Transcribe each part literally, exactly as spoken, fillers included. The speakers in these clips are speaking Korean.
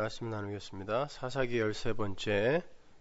말씀 나누겠습니다. 사사기 열세 번째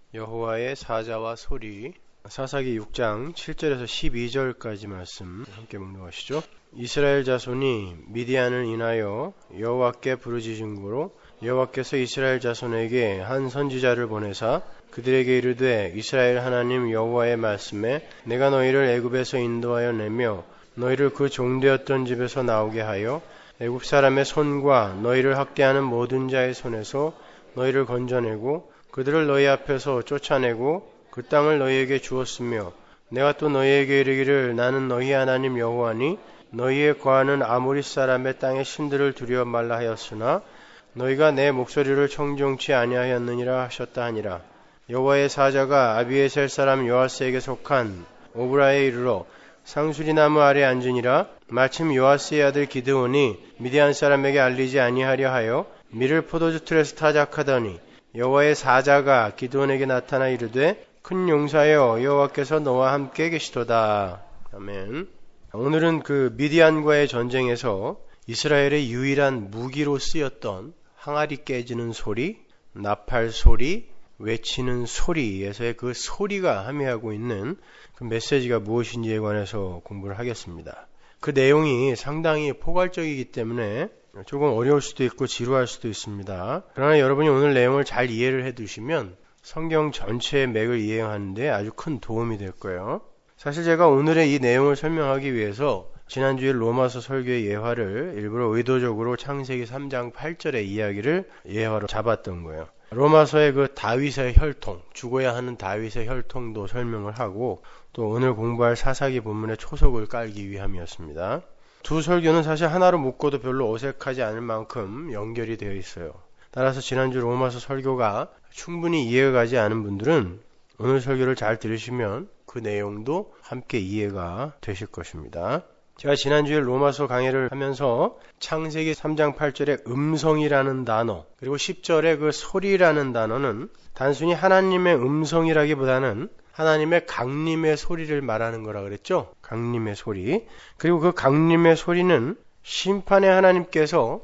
여호와의 사자와 소리. 사사기 육 장 칠 절에서 십이 절까지 말씀 함께 묵념하시죠. 이스라엘 자손이 미디안을 인하여 여호와께 부르짖은 고로 여호와께서 이스라엘 자손에게 한 선지자를 보내사 그들에게 이르되 이스라엘 하나님 여호와의 말씀에 내가 너희를 애굽에서 인도하여 내며 너희를 그 종되었던 집에서 나오게 하여 애굽 사람의 손과 너희를 학대하는 모든 자의 손에서 너희를 건져내고 그들을 너희 앞에서 쫓아내고 그 땅을 너희에게 주었으며 내가 또 너희에게 이르기를 나는 너희 하나님 여호와니 너희에 거하는 아모리 사람의 땅의 신들을 두려워 말라 하였으나 너희가 내 목소리를 청종치 아니하였느니라 하셨다 하니라. 여호와의 사자가 아비에셀 사람 요아스에게 속한 오브라에 이르러 상수리 나무 아래 앉으니라. 마침 요아스의 아들 기드온이 미디안 사람에게 알리지 아니하려 하여 밀을 포도주 틀에서 타작하더니 여호와의 사자가 기드온에게 나타나 이르되 큰 용사여 여호와께서 너와 함께 계시도다. 아멘. 오늘은 그 미디안과의 전쟁에서 이스라엘의 유일한 무기로 쓰였던 항아리 깨지는 소리, 나팔 소리, 외치는 소리에서의 그 소리가 함의하고 있는 그 메시지가 무엇인지에 관해서 공부를 하겠습니다. 그 내용이 상당히 포괄적이기 때문에 조금 어려울 수도 있고 지루할 수도 있습니다. 그러나 여러분이 오늘 내용을 잘 이해를 해두시면 성경 전체의 맥을 이해하는데 아주 큰 도움이 될 거예요. 사실 제가 오늘의 이 내용을 설명하기 위해서 지난주에 로마서 설교의 예화를 일부러 의도적으로 창세기 삼 장 팔 절의 이야기를 예화로 잡았던 거예요. 로마서의 그 다윗의 혈통, 죽어야 하는 다윗의 혈통도 설명을 하고 또 오늘 공부할 사사기 본문의 초석을 깔기 위함이었습니다. 두 설교는 사실 하나로 묶어도 별로 어색하지 않을 만큼 연결이 되어 있어요. 따라서 지난주 로마서 설교가 충분히 이해가 가지 않은 분들은 오늘 설교를 잘 들으시면 그 내용도 함께 이해가 되실 것입니다. 제가 지난주에 로마서 강의를 하면서 창세기 삼 장 팔 절의 음성이라는 단어 그리고 십 절의 그 소리라는 단어는 단순히 하나님의 음성이라기보다는 하나님의 강림의 소리를 말하는 거라 그랬죠. 강림의 소리. 그리고 그 강림의 소리는 심판의 하나님께서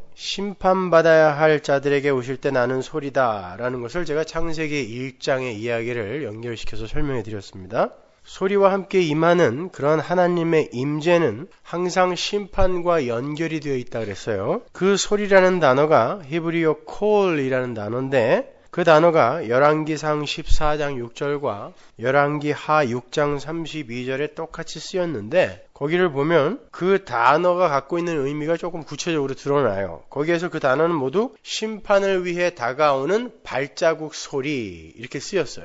심판받아야 할 자들에게 오실 때 나는 소리다라는 것을 제가 창세기 일 장의 이야기를 연결시켜서 설명해 드렸습니다. 소리와 함께 임하는 그런 하나님의 임재는 항상 심판과 연결이 되어 있다 그랬어요. 그 소리라는 단어가 히브리어 콜이라는 단어인데 그 단어가 열왕기상 십사 장 육 절과 열왕기하 육 장 삼십이 절에 똑같이 쓰였는데 거기를 보면 그 단어가 갖고 있는 의미가 조금 구체적으로 드러나요. 거기에서 그 단어는 모두 심판을 위해 다가오는 발자국 소리 이렇게 쓰였어요.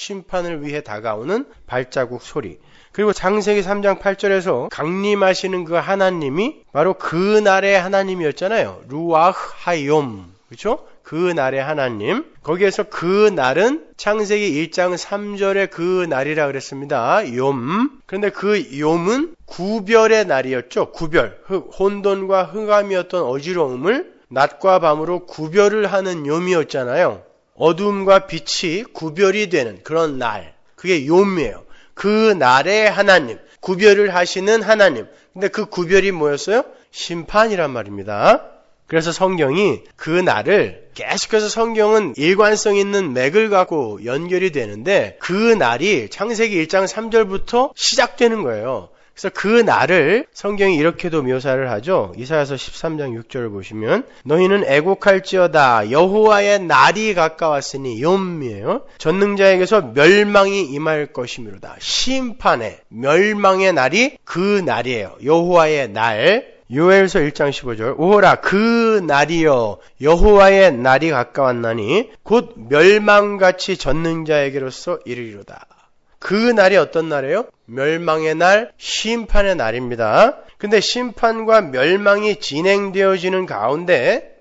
심판을 위해 다가오는 발자국 소리. 그리고 창세기 삼 장 팔 절에서 강림하시는 그 하나님이 바로 그 날의 하나님이었잖아요. 루아흐 하욤. 그렇죠? 그 날의 하나님. 거기에서 그 날은 창세기 일 장 삼 절의 그 날이라 그랬습니다. 욤. 그런데 그 욤은 구별의 날이었죠. 구별. 혼돈과 흑암이었던 어지러움을 낮과 밤으로 구별을 하는 욤이었잖아요. 어둠과 빛이 구별이 되는 그런 날. 그게 욤이에요. 그 날의 하나님. 구별을 하시는 하나님. 근데 그 구별이 뭐였어요? 심판이란 말입니다. 그래서 성경이 그 날을 계속해서 성경은 일관성 있는 맥을 갖고 연결이 되는데 그 날이 창세기 일 장 삼 절부터 시작되는 거예요. 그래서 그 날을 성경이 이렇게도 묘사를 하죠. 이사야서 십삼 장 육 절을 보시면 너희는 애곡할지어다 여호와의 날이 가까웠으니 욤이에요. 전능자에게서 멸망이 임할 것이미로다. 심판의 멸망의 날이 그 날이에요. 여호와의 날. 요엘서 일 장 십오 절 오호라 그 날이여 여호와의 날이 가까웠나니 곧 멸망같이 전능자에게로서 이르리로다. 그 날이 어떤 날이에요? 멸망의 날, 심판의 날입니다. 근데 심판과 멸망이 진행되어지는 가운데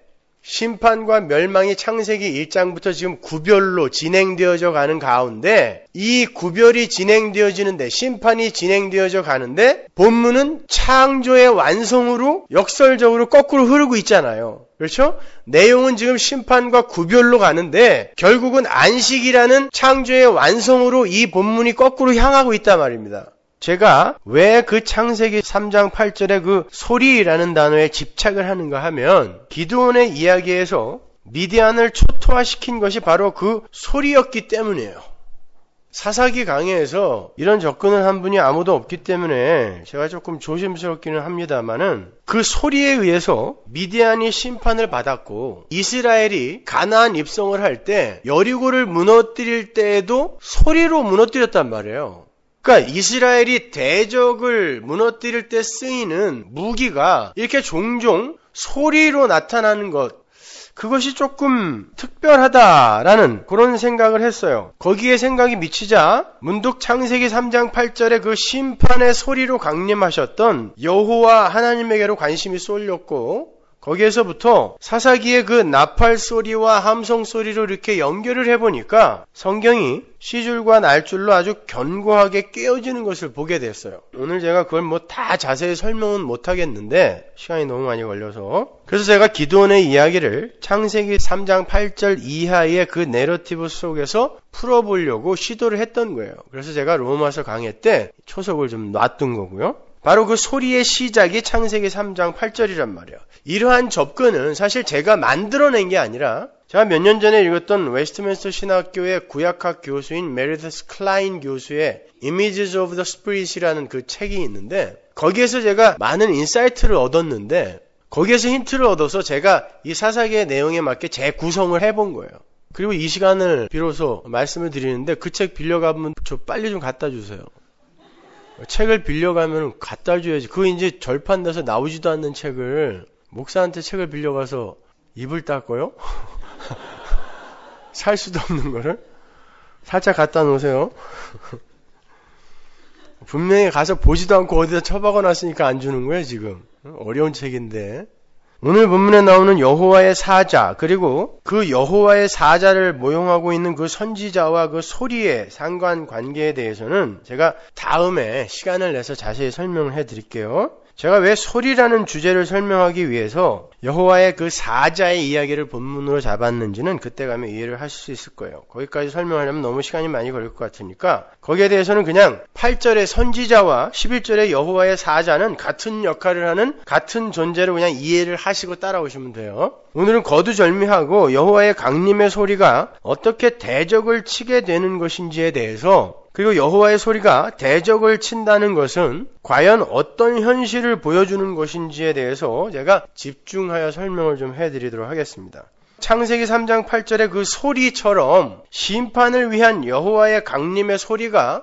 심판과 멸망이 창세기 일 장부터 지금 구별로 진행되어져 가는 가운데 이 구별이 진행되어지는데 심판이 진행되어져 가는데 본문은 창조의 완성으로 역설적으로 거꾸로 흐르고 있잖아요. 그렇죠? 내용은 지금 심판과 구별로 가는데 결국은 안식이라는 창조의 완성으로 이 본문이 거꾸로 향하고 있단 말입니다. 제가 왜 그 창세기 삼 장 팔 절의 그 소리라는 단어에 집착을 하는가 하면 기드온의 이야기에서 미디안을 초토화시킨 것이 바로 그 소리였기 때문이에요. 사사기 강해에서 이런 접근을 한 분이 아무도 없기 때문에 제가 조금 조심스럽기는 합니다만은 그 소리에 의해서 미디안이 심판을 받았고 이스라엘이 가나안 입성을 할 때 여리고를 무너뜨릴 때에도 소리로 무너뜨렸단 말이에요. 그러니까 이스라엘이 대적을 무너뜨릴 때 쓰이는 무기가 이렇게 종종 소리로 나타나는 것, 그것이 조금 특별하다라는 그런 생각을 했어요. 거기에 생각이 미치자 문득 창세기 삼 장 팔 절에 그 심판의 소리로 강림하셨던 여호와 하나님에게로 관심이 쏠렸고 거기에서부터 사사기의 그 나팔 소리와 함성 소리로 이렇게 연결을 해보니까 성경이 시줄과 날줄로 아주 견고하게 깨어지는 것을 보게 됐어요. 오늘 제가 그걸 뭐 다 자세히 설명은 못하겠는데 시간이 너무 많이 걸려서, 그래서 제가 기드온의 이야기를 창세기 삼 장 팔 절 이하의 그 내러티브 속에서 풀어보려고 시도를 했던 거예요. 그래서 제가 로마서 강의 때 초석을 좀 놨던 거고요. 바로 그 소리의 시작이 창세기 삼 장 팔 절이란 말이에요. 이러한 접근은 사실 제가 만들어낸 게 아니라 제가 몇 년 전에 읽었던 웨스트민스터 신학교의 구약학 교수인 메리더스 클라인 교수의 Images of the Spirit이라는 그 책이 있는데 거기에서 제가 많은 인사이트를 얻었는데 거기에서 힌트를 얻어서 제가 이 사사기의 내용에 맞게 재구성을 해본 거예요. 그리고 이 시간을 비로소 말씀을 드리는데 그 책 빌려가면 저 빨리 좀 갖다 주세요. 책을 빌려가면 갖다 줘야지. 그거 이제 절판돼서 나오지도 않는 책을 목사한테 책을 빌려가서 입을 닦고요? 살 수도 없는 거를? 살짝 갖다 놓으세요. 분명히 가서 보지도 않고 어디다 처박아 놨으니까 안 주는 거예요, 지금. 어려운 책인데. 오늘 본문에 나오는 여호와의 사자, 그리고 그 여호와의 사자를 모형하고 있는 그 선지자와 그 소리의 상관관계에 대해서는 제가 다음에 시간을 내서 자세히 설명을 해드릴게요. 제가 왜 소리라는 주제를 설명하기 위해서 여호와의 그 사자의 이야기를 본문으로 잡았는지는 그때 가면 이해를 하실 수 있을 거예요. 거기까지 설명하려면 너무 시간이 많이 걸릴 것 같으니까 거기에 대해서는 그냥 팔 절의 선지자와 십일 절의 여호와의 사자는 같은 역할을 하는 같은 존재로 그냥 이해를 하시고 따라오시면 돼요. 오늘은 거두절미하고 여호와의 강림의 소리가 어떻게 대적을 치게 되는 것인지에 대해서, 그리고 여호와의 소리가 대적을 친다는 것은 과연 어떤 현실을 보여주는 것인지에 대해서 제가 집중하여 설명을 좀 해드리도록 하겠습니다. 창세기 삼 장 팔 절의 그 소리처럼 심판을 위한 여호와의 강림의 소리가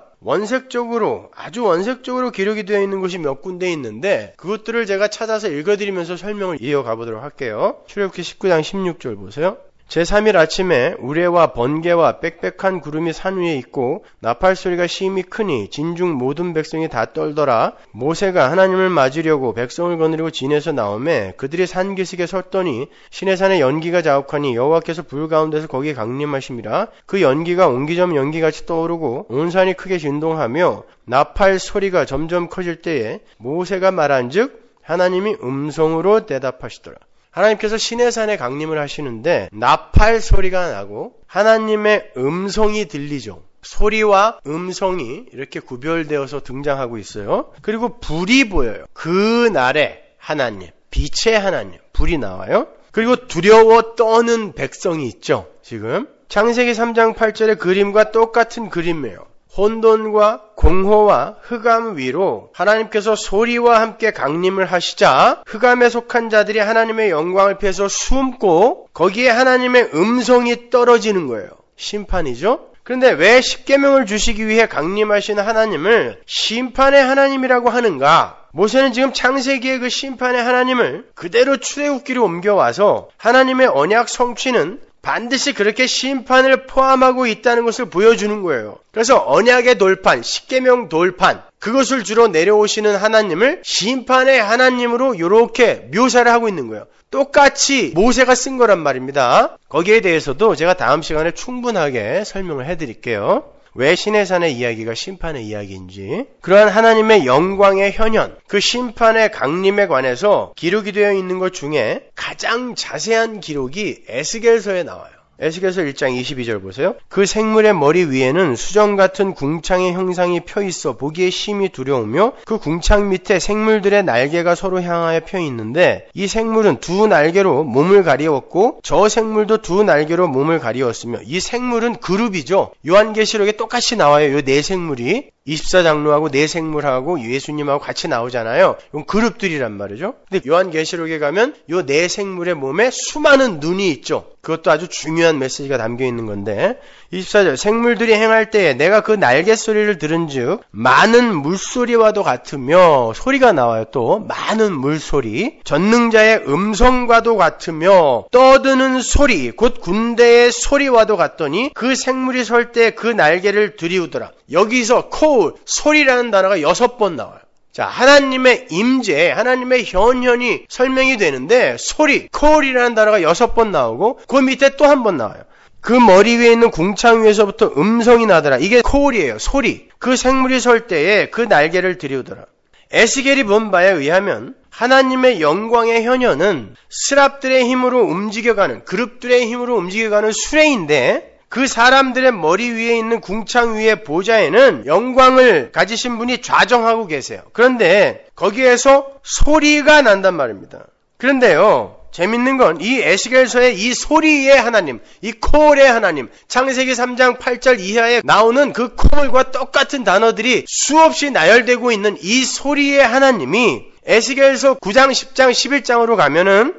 원색적으로, 아주 원색적으로 기록이 되어 있는 곳이 몇 군데 있는데 그것들을 제가 찾아서 읽어드리면서 설명을 이어가 보도록 할게요. 출애굽기 십구 장 십육 절 보세요. 제삼 일 아침에 우레와 번개와 빽빽한 구름이 산 위에 있고 나팔소리가 심히 크니 진중 모든 백성이 다 떨더라. 모세가 하나님을 맞으려고 백성을 거느리고 진에서 나오매 그들이 산 기슭에 섰더니 시내산에 연기가 자욱하니 여호와께서 불 가운데서 거기에 강림하심이라. 그 연기가 옹기점 연기같이 떠오르고 온 산이 크게 진동하며 나팔 소리가 점점 커질 때에 모세가 말한즉 하나님이 음성으로 대답하시더라. 하나님께서 시내산에 강림을 하시는데 나팔 소리가 나고 하나님의 음성이 들리죠. 소리와 음성이 이렇게 구별되어서 등장하고 있어요. 그리고 불이 보여요. 그 날에 하나님, 빛의 하나님, 불이 나와요. 그리고 두려워 떠는 백성이 있죠. 지금 창세기 삼 장 팔 절의 그림과 똑같은 그림이에요. 혼돈과 공허와 흑암 위로 하나님께서 소리와 함께 강림을 하시자 흑암에 속한 자들이 하나님의 영광을 피해서 숨고 거기에 하나님의 음성이 떨어지는 거예요. 심판이죠. 그런데 왜 십계명을 주시기 위해 강림하시는 하나님을 심판의 하나님이라고 하는가? 모세는 지금 창세기의 그 심판의 하나님을 그대로 출애굽기로 옮겨와서 하나님의 언약 성취는 반드시 그렇게 심판을 포함하고 있다는 것을 보여주는 거예요. 그래서 언약의 돌판, 십계명 돌판, 그것을 주로 내려오시는 하나님을 심판의 하나님으로 이렇게 묘사를 하고 있는 거예요. 똑같이 모세가 쓴 거란 말입니다. 거기에 대해서도 제가 다음 시간에 충분하게 설명을 해드릴게요. 왜 시내산의 이야기가 심판의 이야기인지, 그러한 하나님의 영광의 현현, 그 심판의 강림에 관해서 기록이 되어 있는 것 중에 가장 자세한 기록이 에스겔서에 나와요. 에스겔서 일 장 이십이 절 보세요. 그 생물의 머리 위에는 수정 같은 궁창의 형상이 펴 있어 보기에 심히 두려우며 그 궁창 밑에 생물들의 날개가 서로 향하여 펴 있는데 이 생물은 두 날개로 몸을 가리웠고 저 생물도 두 날개로 몸을 가리웠으며 이 생물은 그룹이죠. 요한계시록에 똑같이 나와요. 요 네 생물이 이십사 장로하고 네 생물하고 예수님하고 같이 나오잖아요. 이건 그룹들이란 말이죠. 근데 요한계시록에 가면 요 네 생물의 몸에 수많은 눈이 있죠. 그것도 아주 중요한 메시지가 담겨 있는 건데 이십사 절 생물들이 행할 때에 내가 그 날개 소리를 들은즉 많은 물소리와도 같으며 소리가 나와요. 또 많은 물소리 전능자의 음성과도 같으며 떠드는 소리 곧 군대의 소리와도 같더니 그 생물이 설 때 그 날개를 들이우더라. 여기서 콜 소리라는 단어가 여섯 번 나와요. 자, 하나님의 임재, 하나님의 현현이 설명이 되는데 소리, 콜이라는 단어가 여섯 번 나오고 그 밑에 또 한 번 나와요. 그 머리 위에 있는 궁창 위에서부터 음성이 나더라. 이게 콜이에요. 소리. 그 생물이 설 때에 그 날개를 들이우더라. 에스겔이 본 바에 의하면 하나님의 영광의 현현은 스랍들의 힘으로 움직여가는, 그룹들의 힘으로 움직여가는 수레인데 그 사람들의 머리 위에 있는 궁창 위의 보좌에는 영광을 가지신 분이 좌정하고 계세요. 그런데 거기에서 소리가 난단 말입니다. 그런데요, 재밌는 건 이 에스겔서의 이 소리의 하나님, 이 콜의 하나님, 창세기 삼 장 팔 절 이하에 나오는 그 콜과 똑같은 단어들이 수없이 나열되고 있는 이 소리의 하나님이 에스겔서 구 장, 십 장, 십일 장으로 가면은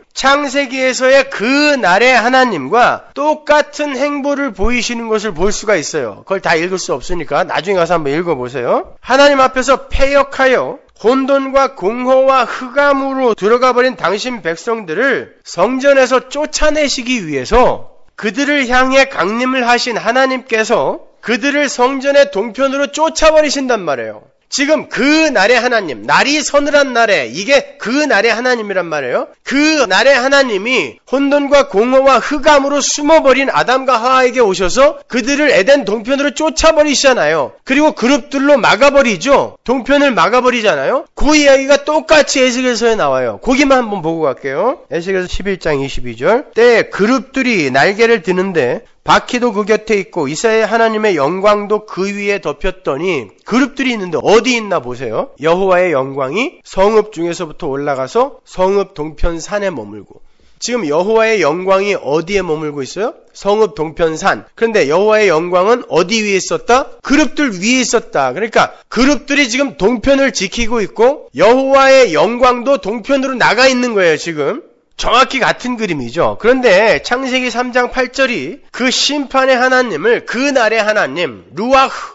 창세기에서의 그 날의 하나님과 똑같은 행보를 보이시는 것을 볼 수가 있어요. 그걸 다 읽을 수 없으니까 나중에 가서 한번 읽어보세요. 하나님 앞에서 패역하여 혼돈과 공허와 흑암으로 들어가 버린 당신 백성들을 성전에서 쫓아내시기 위해서 그들을 향해 강림을 하신 하나님께서 그들을 성전의 동편으로 쫓아버리신단 말이에요. 지금 그 날의 하나님, 날이 서늘한 날에 이게 그 날의 하나님이란 말이에요. 그 날의 하나님이 혼돈과 공허와 흑암으로 숨어버린 아담과 하와에게 오셔서 그들을 에덴 동편으로 쫓아버리시잖아요. 그리고 그룹들로 막아버리죠. 동편을 막아버리잖아요. 그 이야기가 똑같이 에스겔서에 나와요. 거기만 한번 보고 갈게요. 에스겔서 십일 장 이십이 절 때에 그룹들이 날개를 드는데 바퀴도 그 곁에 있고 이스라엘 하나님의 영광도 그 위에 덮였더니 그룹들이 있는데 어디 있나 보세요. 여호와의 영광이 성읍 중에서부터 올라가서 성읍 동편 산에 머물고 지금 여호와의 영광이 어디에 머물고 있어요? 성읍 동편 산. 그런데 여호와의 영광은 어디 위에 있었다? 그룹들 위에 있었다. 그러니까 그룹들이 지금 동편을 지키고 있고 여호와의 영광도 동편으로 나가 있는 거예요. 지금. 정확히 같은 그림이죠. 그런데 창세기 삼 장 팔 절이 그 심판의 하나님을 그 날의 하나님 루아흐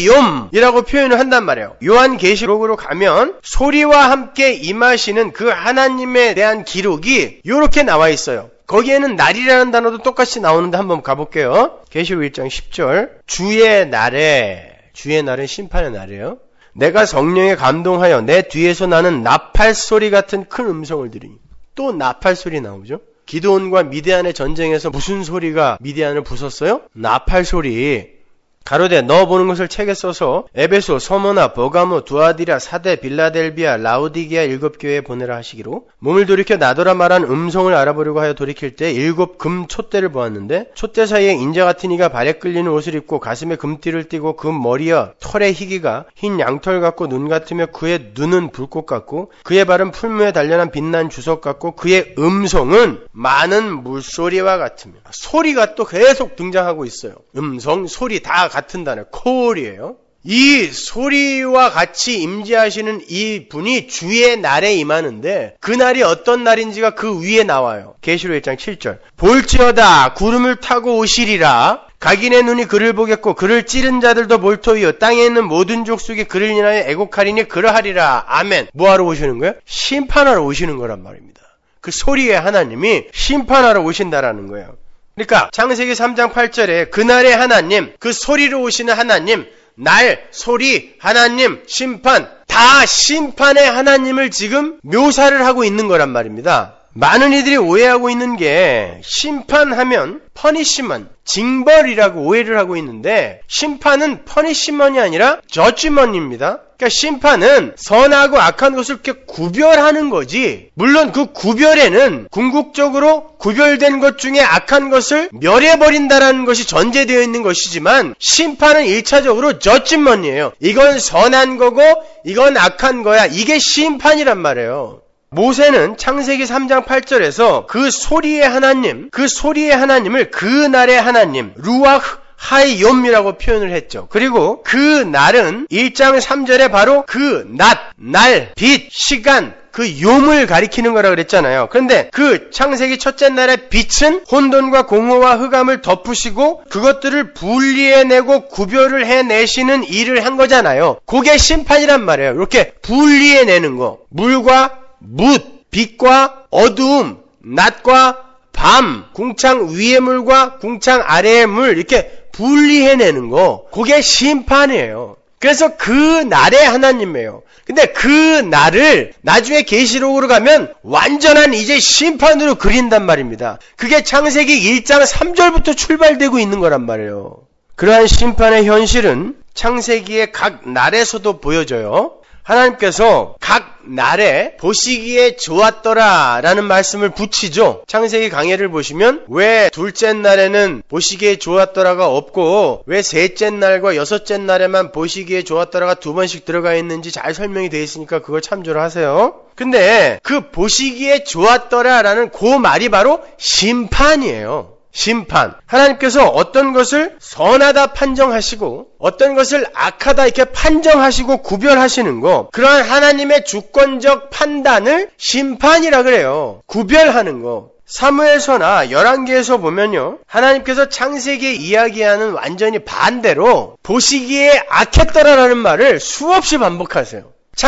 하이옴이라고 표현을 한단 말이에요. 요한계시록으로 가면 소리와 함께 임하시는 그 하나님에 대한 기록이 이렇게 나와 있어요. 거기에는 날이라는 단어도 똑같이 나오는데 한번 가볼게요. 계시록 일 장 십 절 주의 날에, 주의 날은 심판의 날이에요. 내가 성령에 감동하여 내 뒤에서 나는 나팔 소리 같은 큰 음성을 들으니 또 나팔 소리 나오죠. 기드온과 미디안의 전쟁에서 무슨 소리가 미디안을 부쉈어요? 나팔 소리. 가로되 너 보는 것을 책에 써서 에베소, 서머나, 버가모, 두아디라, 사데, 빌라델비아, 라우디게아 일곱 교회에 보내라 하시기로 몸을 돌이켜 나더라 말한 음성을 알아보려고 하여 돌이킬 때 일곱 금 촛대를 보았는데 촛대 사이에 인자 같은 이가 발에 끌리는 옷을 입고 가슴에 금띠를 띠고 그 머리와 털의 희기가 흰 양털 같고 눈 같으며 그의 눈은 불꽃 같고 그의 발은 풀무에 단련한 빛난 주석 같고 그의 음성은 많은 물소리와 같으며 소리가 또 계속 등장하고 있어요. 음성, 소리 다 같은 단어, 콜이에요. 이 소리와 같이 임재하시는 이 분이 주의 날에 임하는데 그 날이 어떤 날인지가 그 위에 나와요. 계시록 일 장 칠 절 볼지어다 구름을 타고 오시리라. 각인의 눈이 그를 보겠고 그를 찌른 자들도 몰토이요 땅에 있는 모든 족속이 그를 인하여 애곡하리니 그러하리라. 아멘. 뭐하러 오시는 거예요? 심판하러 오시는 거란 말입니다. 그 소리의 하나님이 심판하러 오신다라는 거예요. 그러니까 창세기 삼 장 팔 절에 그날의 하나님, 그 소리로 오시는 하나님, 날, 소리, 하나님, 심판, 다 심판의 하나님을 지금 묘사를 하고 있는 거란 말입니다. 많은 이들이 오해하고 있는 게 심판하면 퍼니시먼, 징벌이라고 오해를 하고 있는데 심판은 퍼니시먼이 아니라 저지먼입니다. 그러니까 심판은 선하고 악한 것을 이렇게 구별하는 거지. 물론 그 구별에는 궁극적으로 구별된 것 중에 악한 것을 멸해버린다라는 것이 전제되어 있는 것이지만 심판은 일차적으로 저지먼이에요. 이건 선한 거고 이건 악한 거야. 이게 심판이란 말이에요. 모세는 창세기 삼 장 팔 절에서 그 소리의 하나님, 그 소리의 하나님을 그날의 하나님, 루아흐 하이욤이라고 표현을 했죠. 그리고 그 날은 일 장 삼 절에 바로 그 낮, 날, 빛, 시간, 그 욤을 가리키는 거라 그랬잖아요. 그런데 그 창세기 첫째 날의 빛은 혼돈과 공허와 흑암을 덮으시고 그것들을 분리해내고 구별을 해내시는 일을 한 거잖아요. 그게 심판이란 말이에요. 이렇게 분리해내는 거. 물과 뭇, 빛과 어두움, 낮과 밤, 궁창 위의 물과 궁창 아래의 물 이렇게 분리해내는 거. 그게 심판이에요. 그래서 그 날의 하나님이에요. 근데 그 날을 나중에 계시록으로 가면 완전한 이제 심판으로 그린단 말입니다. 그게 창세기 일 장 삼 절부터 출발되고 있는 거란 말이에요. 그러한 심판의 현실은 창세기의 각 날에서도 보여져요. 하나님께서 각 날에 보시기에 좋았더라 라는 말씀을 붙이죠. 창세기 강해를 보시면 왜 둘째 날에는 보시기에 좋았더라가 없고 왜 셋째 날과 여섯째 날에만 보시기에 좋았더라가 두 번씩 들어가 있는지 잘 설명이 되어 있으니까 그걸 참조를 하세요. 근데 그 보시기에 좋았더라 라는 그 말이 바로 심판이에요. 심판. 하나님께서 어떤 것을 선하다 판정하시고 어떤 것을 악하다 이렇게 판정하시고 구별하시는 거, 그러한 하나님의 주권적 판단을 심판이라 그래요. 구별하는 거. 사무엘서나 열왕기에서 보면요, 하나님께서 창세기에 이야기하는 완전히 반대로 보시기에 악했더라라는 말을 수없이 반복하세요.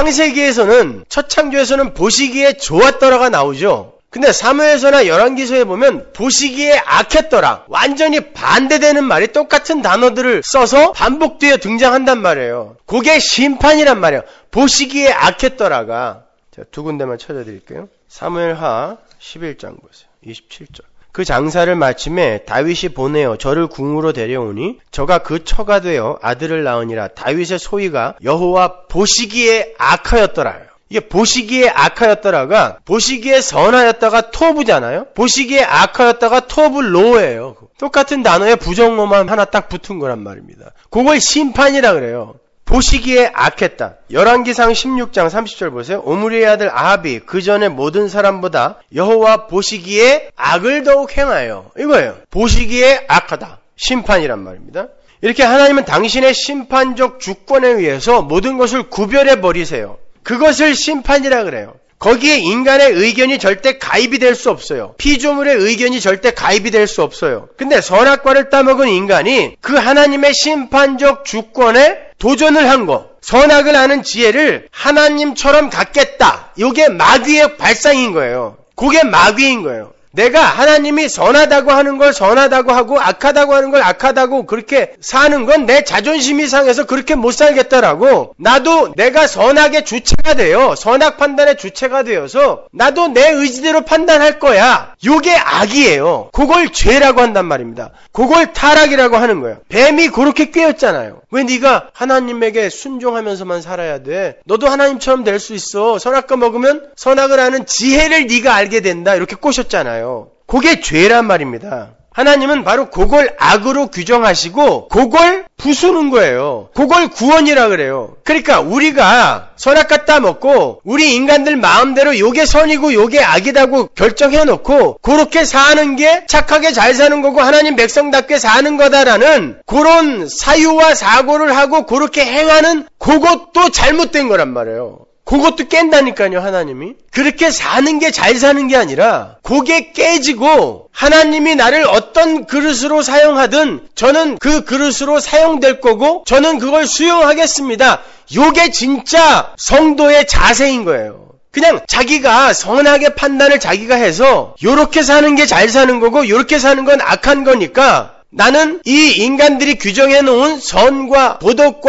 창세기에서는 첫 창조에서는 보시기에 좋았더라가 나오죠. 근데 사무엘서나 열왕기서에 보면 보시기에 악했더라, 완전히 반대되는 말이 똑같은 단어들을 써서 반복되어 등장한단 말이에요. 그게 심판이란 말이에요. 보시기에 악했더라가. 자, 두 군데만 찾아드릴게요. 사무엘하 십일 장 보세요. 이십칠 절. 그 장사를 마침에 다윗이 보내어 저를 궁으로 데려오니 저가 그 처가 되어 아들을 낳으니라. 다윗의 소위가 여호와 보시기에 악하였더라. 이게 보시기에 악하였더라가 보시기에 선하였다가 토부잖아요. 보시기에 악하였다가 토블로예요. 똑같은 단어에 부정어만 하나 딱 붙은 거란 말입니다. 그걸 심판이라 그래요. 보시기에 악했다. 열왕기상 십육 장 삼십 절 보세요. 오므리의 아들 아합이 그 전에 모든 사람보다 여호와 보시기에 악을 더욱 행하여, 이거예요. 보시기에 악하다. 심판이란 말입니다. 이렇게 하나님은 당신의 심판적 주권에 의해서 모든 것을 구별해 버리세요. 그것을 심판이라 그래요. 거기에 인간의 의견이 절대 가입이 될 수 없어요. 피조물의 의견이 절대 가입이 될 수 없어요. 근데 선악과를 따먹은 인간이 그 하나님의 심판적 주권에 도전을 한 거, 선악을 아는 지혜를 하나님처럼 갖겠다. 이게 마귀의 발상인 거예요. 그게 마귀인 거예요. 내가 하나님이 선하다고 하는 걸 선하다고 하고 악하다고 하는 걸 악하다고 그렇게 사는 건 내 자존심이 상해서 그렇게 못 살겠다라고, 나도 내가 선악의 주체가 되어 선악 판단의 주체가 되어서 나도 내 의지대로 판단할 거야. 요게 악이에요. 그걸 죄라고 한단 말입니다. 그걸 타락이라고 하는 거예요. 뱀이 그렇게 꿰었잖아요. 왜 네가 하나님에게 순종하면서만 살아야 돼? 너도 하나님처럼 될 수 있어. 선악과 먹으면 선악을 아는 지혜를 네가 알게 된다. 이렇게 꼬셨잖아요. 그게 죄란 말입니다. 하나님은 바로 그걸 악으로 규정하시고 그걸 부수는 거예요. 그걸 구원이라 그래요. 그러니까 우리가 선악과 따먹고 우리 인간들 마음대로 요게 선이고 요게 악이다고 결정해놓고 그렇게 사는 게 착하게 잘 사는 거고 하나님 백성답게 사는 거다라는 그런 사유와 사고를 하고 그렇게 행하는 그것도 잘못된 거란 말이에요. 그것도 깬다니까요, 하나님이. 그렇게 사는 게 잘 사는 게 아니라 그게 깨지고 하나님이 나를 어떤 그릇으로 사용하든 저는 그 그릇으로 사용될 거고 저는 그걸 수용하겠습니다. 요게 진짜 성도의 자세인 거예요. 그냥 자기가 선하게 판단을 자기가 해서 요렇게 사는 게 잘 사는 거고 요렇게 사는 건 악한 거니까 나는 이 인간들이 규정해 놓은 선과 도덕과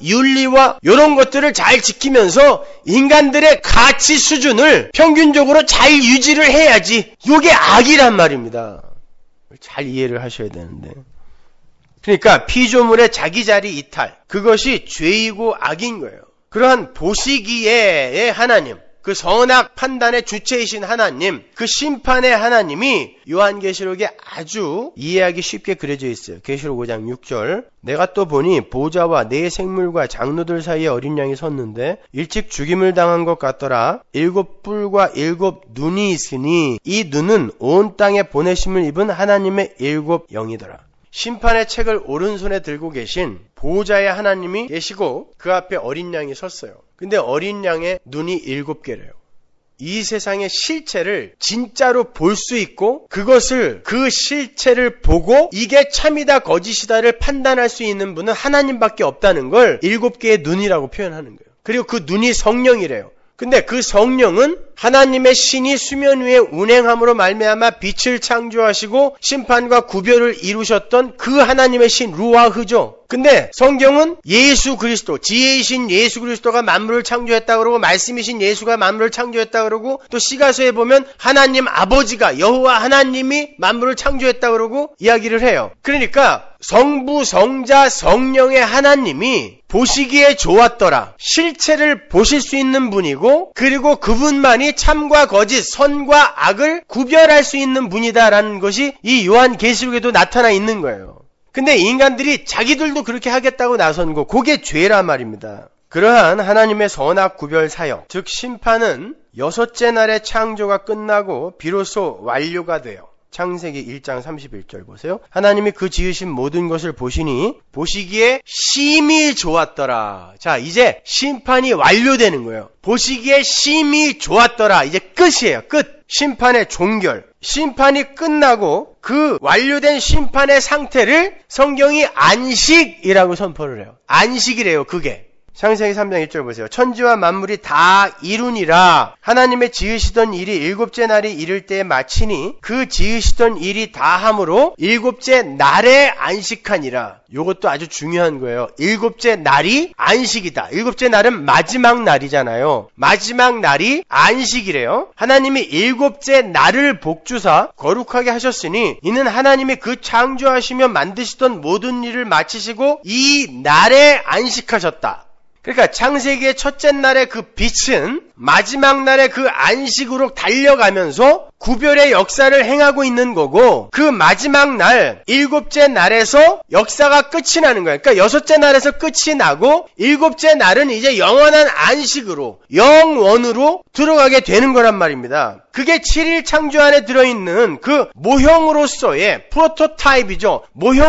윤리와 이런 것들을 잘 지키면서 인간들의 가치 수준을 평균적으로 잘 유지를 해야지. 이게 악이란 말입니다. 잘 이해를 하셔야 되는데. 그러니까 피조물의 자기 자리 이탈, 그것이 죄이고 악인 거예요. 그러한 보시기에의 하나님, 그 선악 판단의 주체이신 하나님, 그 심판의 하나님이 요한계시록에 아주 이해하기 쉽게 그려져 있어요. 계시록 오 장 육 절. 내가 또 보니 보좌와 네 생물과 장로들 사이에 어린 양이 섰는데 일찍 죽임을 당한 것 같더라. 일곱 뿔과 일곱 눈이 있으니 이 눈은 온 땅에 보내심을 입은 하나님의 일곱 영이더라. 심판의 책을 오른손에 들고 계신 보호자의 하나님이 계시고 그 앞에 어린 양이 섰어요. 근데 어린 양의 눈이 일곱 개래요. 이 세상의 실체를 진짜로 볼 수 있고 그것을 그 실체를 보고 이게 참이다 거짓이다를 판단할 수 있는 분은 하나님밖에 없다는 걸 일곱 개의 눈이라고 표현하는 거예요. 그리고 그 눈이 성령이래요. 근데 그 성령은 하나님의 신이 수면 위에 운행함으로 말미암아 빛을 창조하시고 심판과 구별을 이루셨던 그 하나님의 신 루아흐죠. 근데 성경은 예수 그리스도, 지혜이신 예수 그리스도가 만물을 창조했다 그러고 말씀이신 예수가 만물을 창조했다 그러고 또 시가서에 보면 하나님 아버지가 여호와 하나님이 만물을 창조했다 그러고 이야기를 해요. 그러니까 성부, 성자, 성령의 하나님이 보시기에 좋았더라. 실체를 보실 수 있는 분이고 그리고 그분만이 참과 거짓, 선과 악을 구별할 수 있는 분이다라는 것이 이 요한계시록에도 나타나 있는 거예요. 근데 인간들이 자기들도 그렇게 하겠다고 나선 거, 그게 죄란 말입니다. 그러한 하나님의 선악 구별 사역, 즉 심판은 여섯째 날의 창조가 끝나고 비로소 완료가 돼요. 창세기 일 장 삼십일 절 보세요. 하나님이 그 지으신 모든 것을 보시니 보시기에 심히 좋았더라. 자, 이제 심판이 완료되는 거예요. 보시기에 심히 좋았더라. 이제 끝이에요. 끝. 심판의 종결. 심판이 끝나고 그 완료된 심판의 상태를 성경이 안식이라고 선포를 해요. 안식이래요, 그게. 창세기 삼 장 일 절 보세요. 천지와 만물이 다 이루니라. 하나님의 지으시던 일이 일곱째 날이 이를 때에 마치니 그 지으시던 일이 다함으로 일곱째 날에 안식하니라. 요것도 아주 중요한 거예요. 일곱째 날이 안식이다. 일곱째 날은 마지막 날이잖아요. 마지막 날이 안식이래요. 하나님이 일곱째 날을 복주사 거룩하게 하셨으니 이는 하나님이 그 창조하시며 만드시던 모든 일을 마치시고 이 날에 안식하셨다. 그러니까 창세기의 첫째 날의 그 빛은 마지막 날의 그 안식으로 달려가면서 구별의 역사를 행하고 있는 거고 그 마지막 날 일곱째 날에서 역사가 끝이 나는 거예요. 그러니까 여섯째 날에서 끝이 나고 일곱째 날은 이제 영원한 안식으로 영원으로 들어가게 되는 거란 말입니다. 그게 칠 일 창조 안에 들어있는 그 모형으로서의 프로토타입이죠.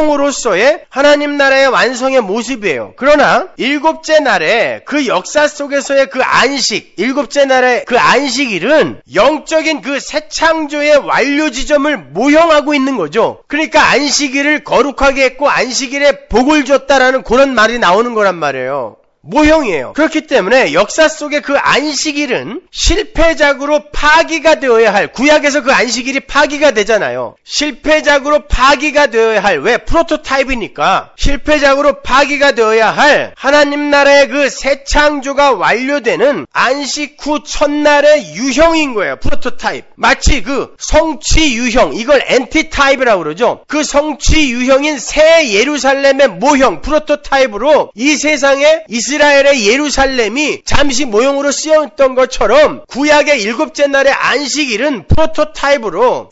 모형으로서의 하나님 나라의 완성의 모습이에요. 그러나 일곱째 날에 그 역사 속에서의 그 안식, 일곱째 날의 그 안식일은 영적인 그 새 창조의 완료 지점을 모형하고 있는 거죠. 그러니까 안식일을 거룩하게 했고 안식일에 복을 줬다라는 그런 말이 나오는 거란 말이에요. 모형이에요. 그렇기 때문에 역사 속의 그 안식일은 실패작으로 파기가 되어야 할, 구약에서 그 안식일이 파기가 되잖아요. 실패작으로 파기가 되어야 할, 왜? 프로토타입이니까 실패작으로 파기가 되어야 할 하나님 나라의 그 새 창조가 완료되는 안식 후 첫날의 유형인 거예요. 프로토타입. 마치 그 성취 유형, 이걸 엔티타입이라고 그러죠. 그 성취 유형인 새 예루살렘의 모형, 프로토타입으로 이 세상에 이스라엘 이스라엘의 예루살렘이 잠시 모형으로 쓰였던 것처럼 구약의 일곱째 날의 안식일은 프로토타입으로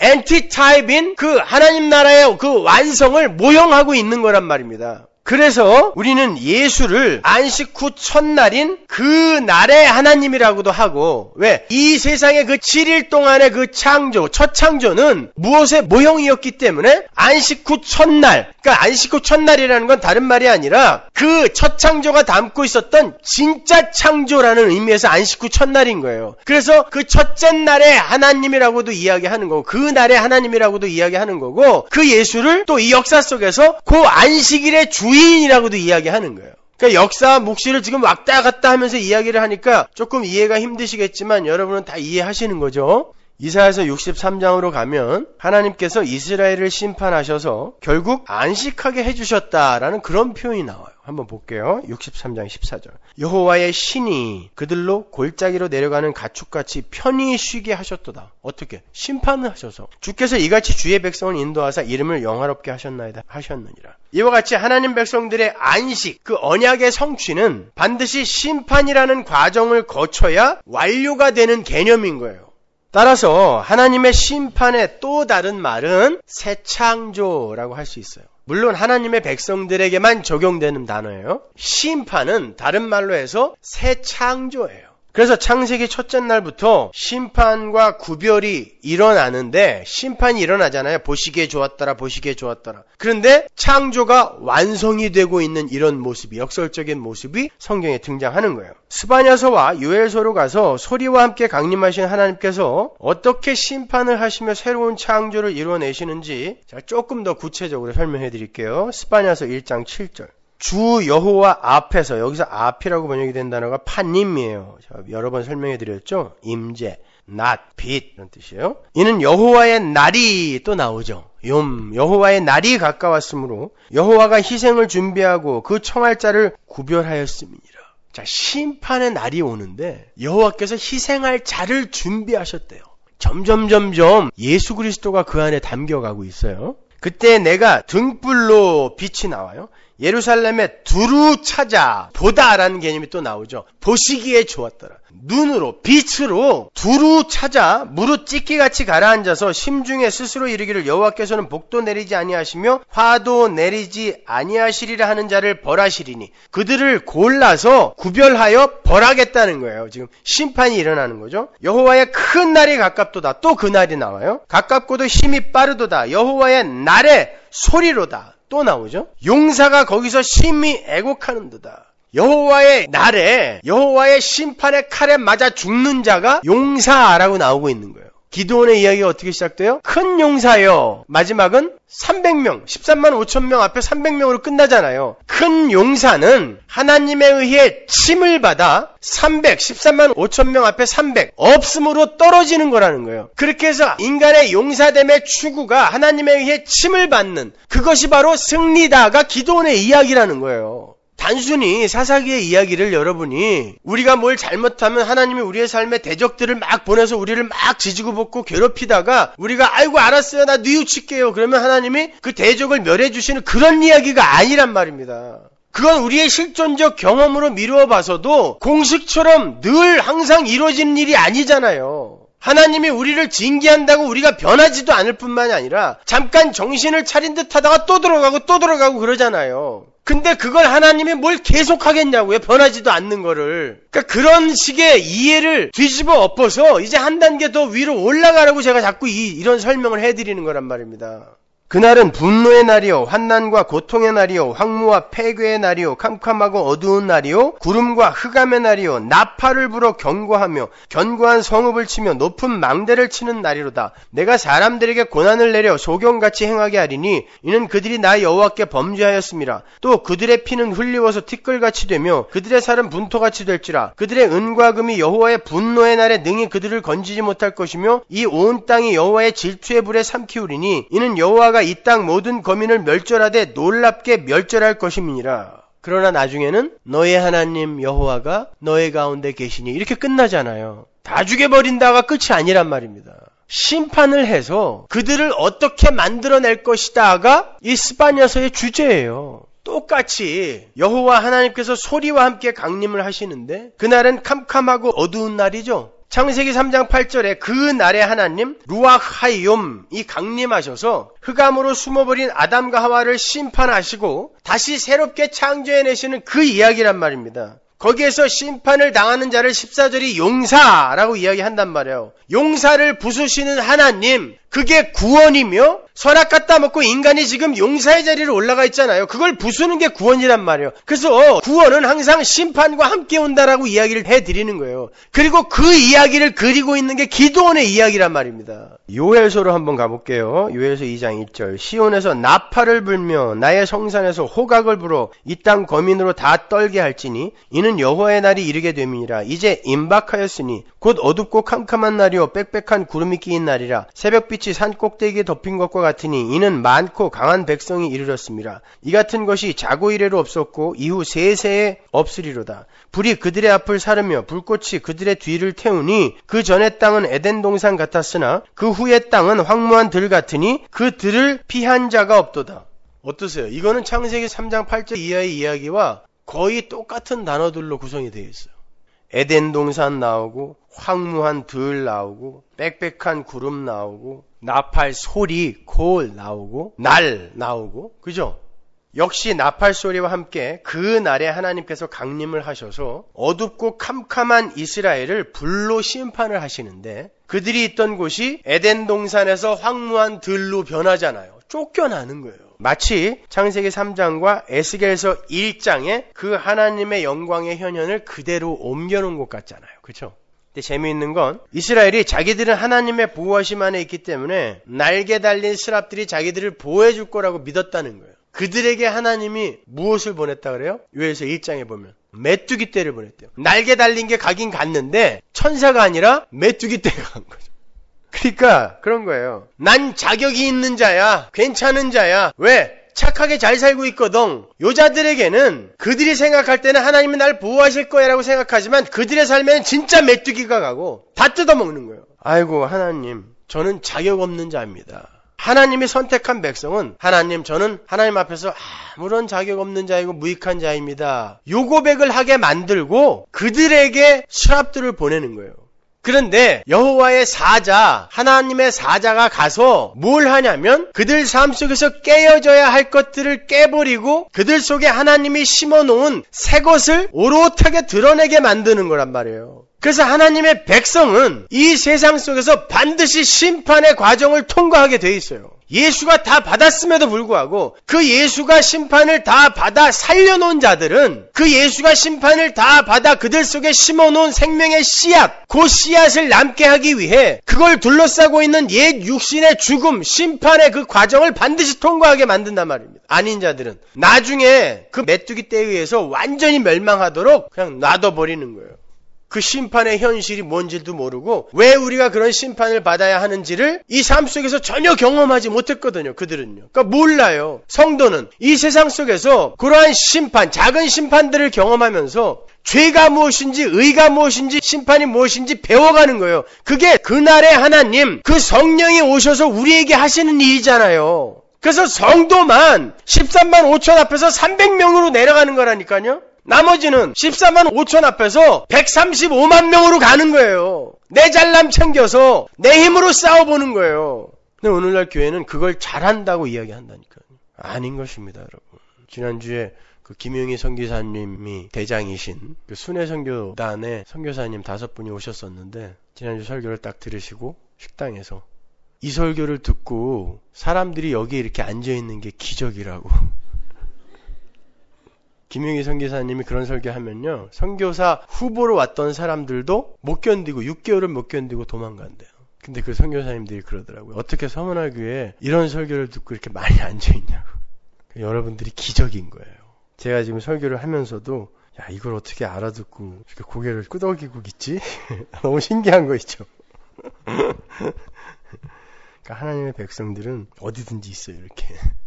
엔티타입인 그 하나님 나라의 그 완성을 모형하고 있는 거란 말입니다. 그래서 우리는 예수를 안식 후 첫날인 그 날의 하나님이라고도 하고, 왜? 이 세상의 그 칠 일 동안의 그 창조, 첫 창조는 무엇의 모형이었기 때문에 안식 후 첫날, 그러니까 안식 후 첫날이라는 건 다른 말이 아니라 그 첫 창조가 담고 있었던 진짜 창조라는 의미에서 안식 후 첫날인 거예요. 그래서 그 첫째 날의 하나님이라고도 이야기하는 거고, 그 날의 하나님이라고도 이야기하는 거고, 그 예수를 또 이 역사 속에서 그 안식일의 주인이라고도 이야기하는 거예요. 그러니까 역사와 묵시를 지금 왔다 갔다 하면서 이야기를 하니까 조금 이해가 힘드시겠지만 여러분은 다 이해하시는 거죠. 이사야서 육십삼 장으로 가면 하나님께서 이스라엘을 심판하셔서 결국 안식하게 해주셨다라는 그런 표현이 나와요. 한번 볼게요. 육십삼 장 십사 절. 여호와의 신이 그들로 골짜기로 내려가는 가축같이 편히 쉬게 하셨도다. 어떻게? 심판을 하셔서 주께서 이같이 주의 백성을 인도하사 이름을 영화롭게 하셨나이다 하셨느니라. 이와 같이 하나님 백성들의 안식, 그 언약의 성취는 반드시 심판이라는 과정을 거쳐야 완료가 되는 개념인 거예요. 따라서 하나님의 심판의 또 다른 말은 새 창조라고 할 수 있어요. 물론 하나님의 백성들에게만 적용되는 단어예요. 심판은 다른 말로 해서 새 창조예요. 그래서 창세기 첫째 날부터 심판과 구별이 일어나는데 심판이 일어나잖아요. 보시기에 좋았더라, 보시기에 좋았더라. 그런데 창조가 완성이 되고 있는 이런 모습이, 역설적인 모습이 성경에 등장하는 거예요. 스바냐서와 요엘서로 가서 소리와 함께 강림하신 하나님께서 어떻게 심판을 하시며 새로운 창조를 이루어내시는지 제가 조금 더 구체적으로 설명해 드릴게요. 스바냐서 일 장 칠 절. 주 여호와 앞에서, 여기서 앞이라고 번역이 된 단어가 파님이에요. 제가 여러 번 설명해 드렸죠. 임재, 낮, 빛 이런 뜻이에요. 이는 여호와의 날이 또 나오죠. 욤, 여호와의 날이 가까웠으므로 여호와가 희생을 준비하고 그 청할 자를 구별하였음이니라. 자, 심판의 날이 오는데 여호와께서 희생할 자를 준비하셨대요. 점점 점점 예수 그리스도가 그 안에 담겨가고 있어요. 그때 내가 등불로 빛이 나와요. 예루살렘에 두루 찾아 보다라는 개념이 또 나오죠. 보시기에 좋았더라. 눈으로, 빛으로 두루 찾아 무릇 찢기같이 가라앉아서 심중에 스스로 이르기를 여호와께서는 복도 내리지 아니하시며 화도 내리지 아니하시리라 하는 자를 벌하시리니 그들을 골라서 구별하여 벌하겠다는 거예요. 지금 심판이 일어나는 거죠. 여호와의 큰 날이 가깝도다. 또 그 날이 나와요. 가깝고도 힘이 빠르도다. 여호와의 날의 소리로다. 또 나오죠. 용사가 거기서 심히 애곡하는도다. 여호와의 날에, 여호와의 심판의 칼에 맞아 죽는 자가 용사라고 나오고 있는 거예요. 기드온의 이야기가 어떻게 시작돼요? 큰 용사여. 마지막은 삼백 명, 십삼만 오천 명 앞에 삼백 명으로 끝나잖아요. 큰 용사는 하나님에 의해 침을 받아 삼백, 십삼만 오천 명 앞에 삼백, 없음으로 떨어지는 거라는 거예요. 그렇게 해서 인간의 용사됨의 추구가 하나님에 의해 침을 받는, 그것이 바로 승리다가 기드온의 이야기라는 거예요. 단순히 사사기의 이야기를 여러분이 우리가 뭘 잘못하면 하나님이 우리의 삶에 대적들을 막 보내서 우리를 막 지지고 볶고 괴롭히다가 우리가 아이고 알았어요, 나 뉘우칠게요. 그러면 하나님이 그 대적을 멸해 주시는 그런 이야기가 아니란 말입니다. 그건 우리의 실존적 경험으로 미루어 봐서도 공식처럼 늘 항상 이루어지는 일이 아니잖아요. 하나님이 우리를 징계한다고 우리가 변하지도 않을 뿐만이 아니라 잠깐 정신을 차린 듯 하다가 또 들어가고 또 들어가고 그러잖아요. 근데 그걸 하나님이 뭘 계속하겠냐고요. 변하지도 않는 거를. 그러니까 그런 식의 이해를 뒤집어 엎어서 이제 한 단계 더 위로 올라가라고 제가 자꾸 이, 이런 설명을 해드리는 거란 말입니다. 그날은 분노의 날이요, 환난과 고통의 날이요, 황무와 폐괴의 날이요, 캄캄하고 어두운 날이요, 구름과 흑암의 날이요, 나팔을 불어 경고하며 견고한 성읍을 치며 높은 망대를 치는 날이로다. 내가 사람들에게 고난을 내려 소경같이 행하게 하리니 이는 그들이 나 여호와께 범죄하였음이라. 또 그들의 피는 흘리워서 티끌같이 되며 그들의 살은 분토같이 될지라. 그들의 은과 금이 여호와의 분노의 날에 능히 그들을 건지지 못할 것이며 이 온 땅이 여호와의 질투의 불에 삼키우리니 이는 여호와가 이 땅 모든 거민을 멸절하되 놀랍게 멸절할 것임이니라. 그러나 나중에는 너의 하나님 여호와가 너의 가운데 계시니 이렇게 끝나잖아요. 다 죽여버린다가 끝이 아니란 말입니다. 심판을 해서 그들을 어떻게 만들어낼 것이다가 이 스바냐서의 주제예요. 똑같이 여호와 하나님께서 소리와 함께 강림을 하시는데 그날은 캄캄하고 어두운 날이죠. 창세기 삼 장 팔 절에 그 날에 하나님 루아흐 하이욤이 강림하셔서 흑암으로 숨어버린 아담과 하와를 심판하시고 다시 새롭게 창조해내시는 그 이야기란 말입니다. 거기에서 심판을 당하는 자를 십사 절이 용사라고 이야기한단 말이에요. 용사를 부수시는 하나님, 그게 구원이며 선악 갖다 먹고 인간이 지금 용사의 자리로 올라가 있잖아요. 그걸 부수는 게 구원이란 말이에요. 그래서 구원은 항상 심판과 함께 온다라고 이야기를 해드리는 거예요. 그리고 그 이야기를 그리고 있는 게 기도원의 이야기란 말입니다. 요엘서로 한번 가볼게요. 요엘서 이 장 일 절. 시온에서 나팔을 불며 나의 성산에서 호각을 불어 이 땅 거민으로 다 떨게 할지니 이는 여호와의 날이 이르게 됨이니라. 이제 임박하였으니 곧 어둡고 캄캄한 날이요 빽빽한 구름이 끼인 날이라. 새벽빛이 산 꼭대기에 덮인 것과 같으니 이는 많고 강한 백성이 이르렀습니다. 이 같은 것이 자고 이래로 없었고 이후 세세에 없으리로다. 불이 그들의 앞을 사르며 불꽃이 그들의 뒤를 태우니 그 전의 땅은 에덴 동산 같았으나 그 후의 땅은 황무한 들 같으니 그 들을 피한 자가 없도다. 어떠세요? 이거는 창세기 삼 장 팔 절 이하의 이야기와 거의 똑같은 단어들로 구성이 되어 있어요. 에덴 동산 나오고 황무한 들 나오고 빽빽한 구름 나오고 나팔 소리 콜 나오고 날 나오고 그죠? 역시 나팔 소리와 함께 그 날에 하나님께서 강림을 하셔서 어둡고 캄캄한 이스라엘을 불로 심판을 하시는데 그들이 있던 곳이 에덴 동산에서 황무한 들로 변하잖아요. 쫓겨나는 거예요. 마치 창세기 삼 장과 에스겔서 일 장에 그 하나님의 영광의 현현을 그대로 옮겨놓은 것 같잖아요. 그렇죠? 근데 재미있는 건 이스라엘이 자기들은 하나님의 보호하심 안에 있기 때문에 날개 달린 스랍들이 자기들을 보호해 줄 거라고 믿었다는 거예요. 그들에게 하나님이 무엇을 보냈다 그래요? 요엘서 일 장에 보면 메뚜기 떼를 보냈대요. 날개 달린 게 가긴 갔는데 천사가 아니라 메뚜기 떼가 간 거죠. 그러니까 그런 거예요. 난 자격이 있는 자야. 괜찮은 자야. 왜? 착하게 잘 살고 있거든. 여자들에게는 그들이 생각할 때는 하나님이 날 보호하실 거야 라고 생각하지만 그들의 삶에는 진짜 메뚜기가 가고 다 뜯어먹는 거예요. 아이고 하나님, 저는 자격 없는 자입니다. 하나님이 선택한 백성은 하나님, 저는 하나님 앞에서 아무런 자격 없는 자이고 무익한 자입니다. 요 고백을 하게 만들고 그들에게 스랍들을 보내는 거예요. 그런데 여호와의 사자, 하나님의 사자가 가서 뭘 하냐면 그들 삶 속에서 깨어져야 할 것들을 깨버리고 그들 속에 하나님이 심어놓은 새 것을 오롯하게 드러내게 만드는 거란 말이에요. 그래서 하나님의 백성은 이 세상 속에서 반드시 심판의 과정을 통과하게 돼 있어요. 예수가 다 받았음에도 불구하고 그 예수가 심판을 다 받아 살려놓은 자들은 그 예수가 심판을 다 받아 그들 속에 심어놓은 생명의 씨앗, 그 씨앗을 남게 하기 위해 그걸 둘러싸고 있는 옛 육신의 죽음, 심판의 그 과정을 반드시 통과하게 만든단 말입니다. 아닌 자들은 나중에 그 메뚜기 떼에 의해서 완전히 멸망하도록 그냥 놔둬버리는 거예요. 그 심판의 현실이 뭔지도 모르고 왜 우리가 그런 심판을 받아야 하는지를 이 삶 속에서 전혀 경험하지 못했거든요. 그들은요. 그러니까 몰라요. 성도는 이 세상 속에서 그러한 심판, 작은 심판들을 경험하면서 죄가 무엇인지 의가 무엇인지 심판이 무엇인지 배워가는 거예요. 그게 그날의 하나님, 그 성령이 오셔서 우리에게 하시는 일이잖아요. 그래서 성도만 십삼만 오천 앞에서 삼백 명으로 내려가는 거라니까요. 나머지는 십사만 오천 앞에서 백삼십오만 명으로 가는 거예요. 내 잘남 챙겨서 내 힘으로 싸워보는 거예요. 근데 오늘날 교회는 그걸 잘한다고 이야기한다니까요. 아닌 것입니다, 여러분. 지난주에 그 김용희 선교사님이 대장이신 그 순회 선교단의 선교사님 다섯 분이 오셨었는데 지난주 설교를 딱 들으시고 식당에서 이 설교를 듣고 사람들이 여기에 이렇게 앉아있는 게 기적이라고. 김용희 선교사님이 그런 설교하면요, 선교사 후보로 왔던 사람들도 못 견디고 육 개월을 못 견디고 도망간대요. 근데 그 선교사님들이 그러더라고요. 어떻게 서문화 교회에 이런 설교를 듣고 이렇게 많이 앉아있냐고. 여러분들이 기적인 거예요. 제가 지금 설교를 하면서도 야, 이걸 어떻게 알아듣고 이렇게 고개를 끄덕이고 있지? 너무 신기한 거 있죠. 그러니까 하나님의 백성들은 어디든지 있어요, 이렇게.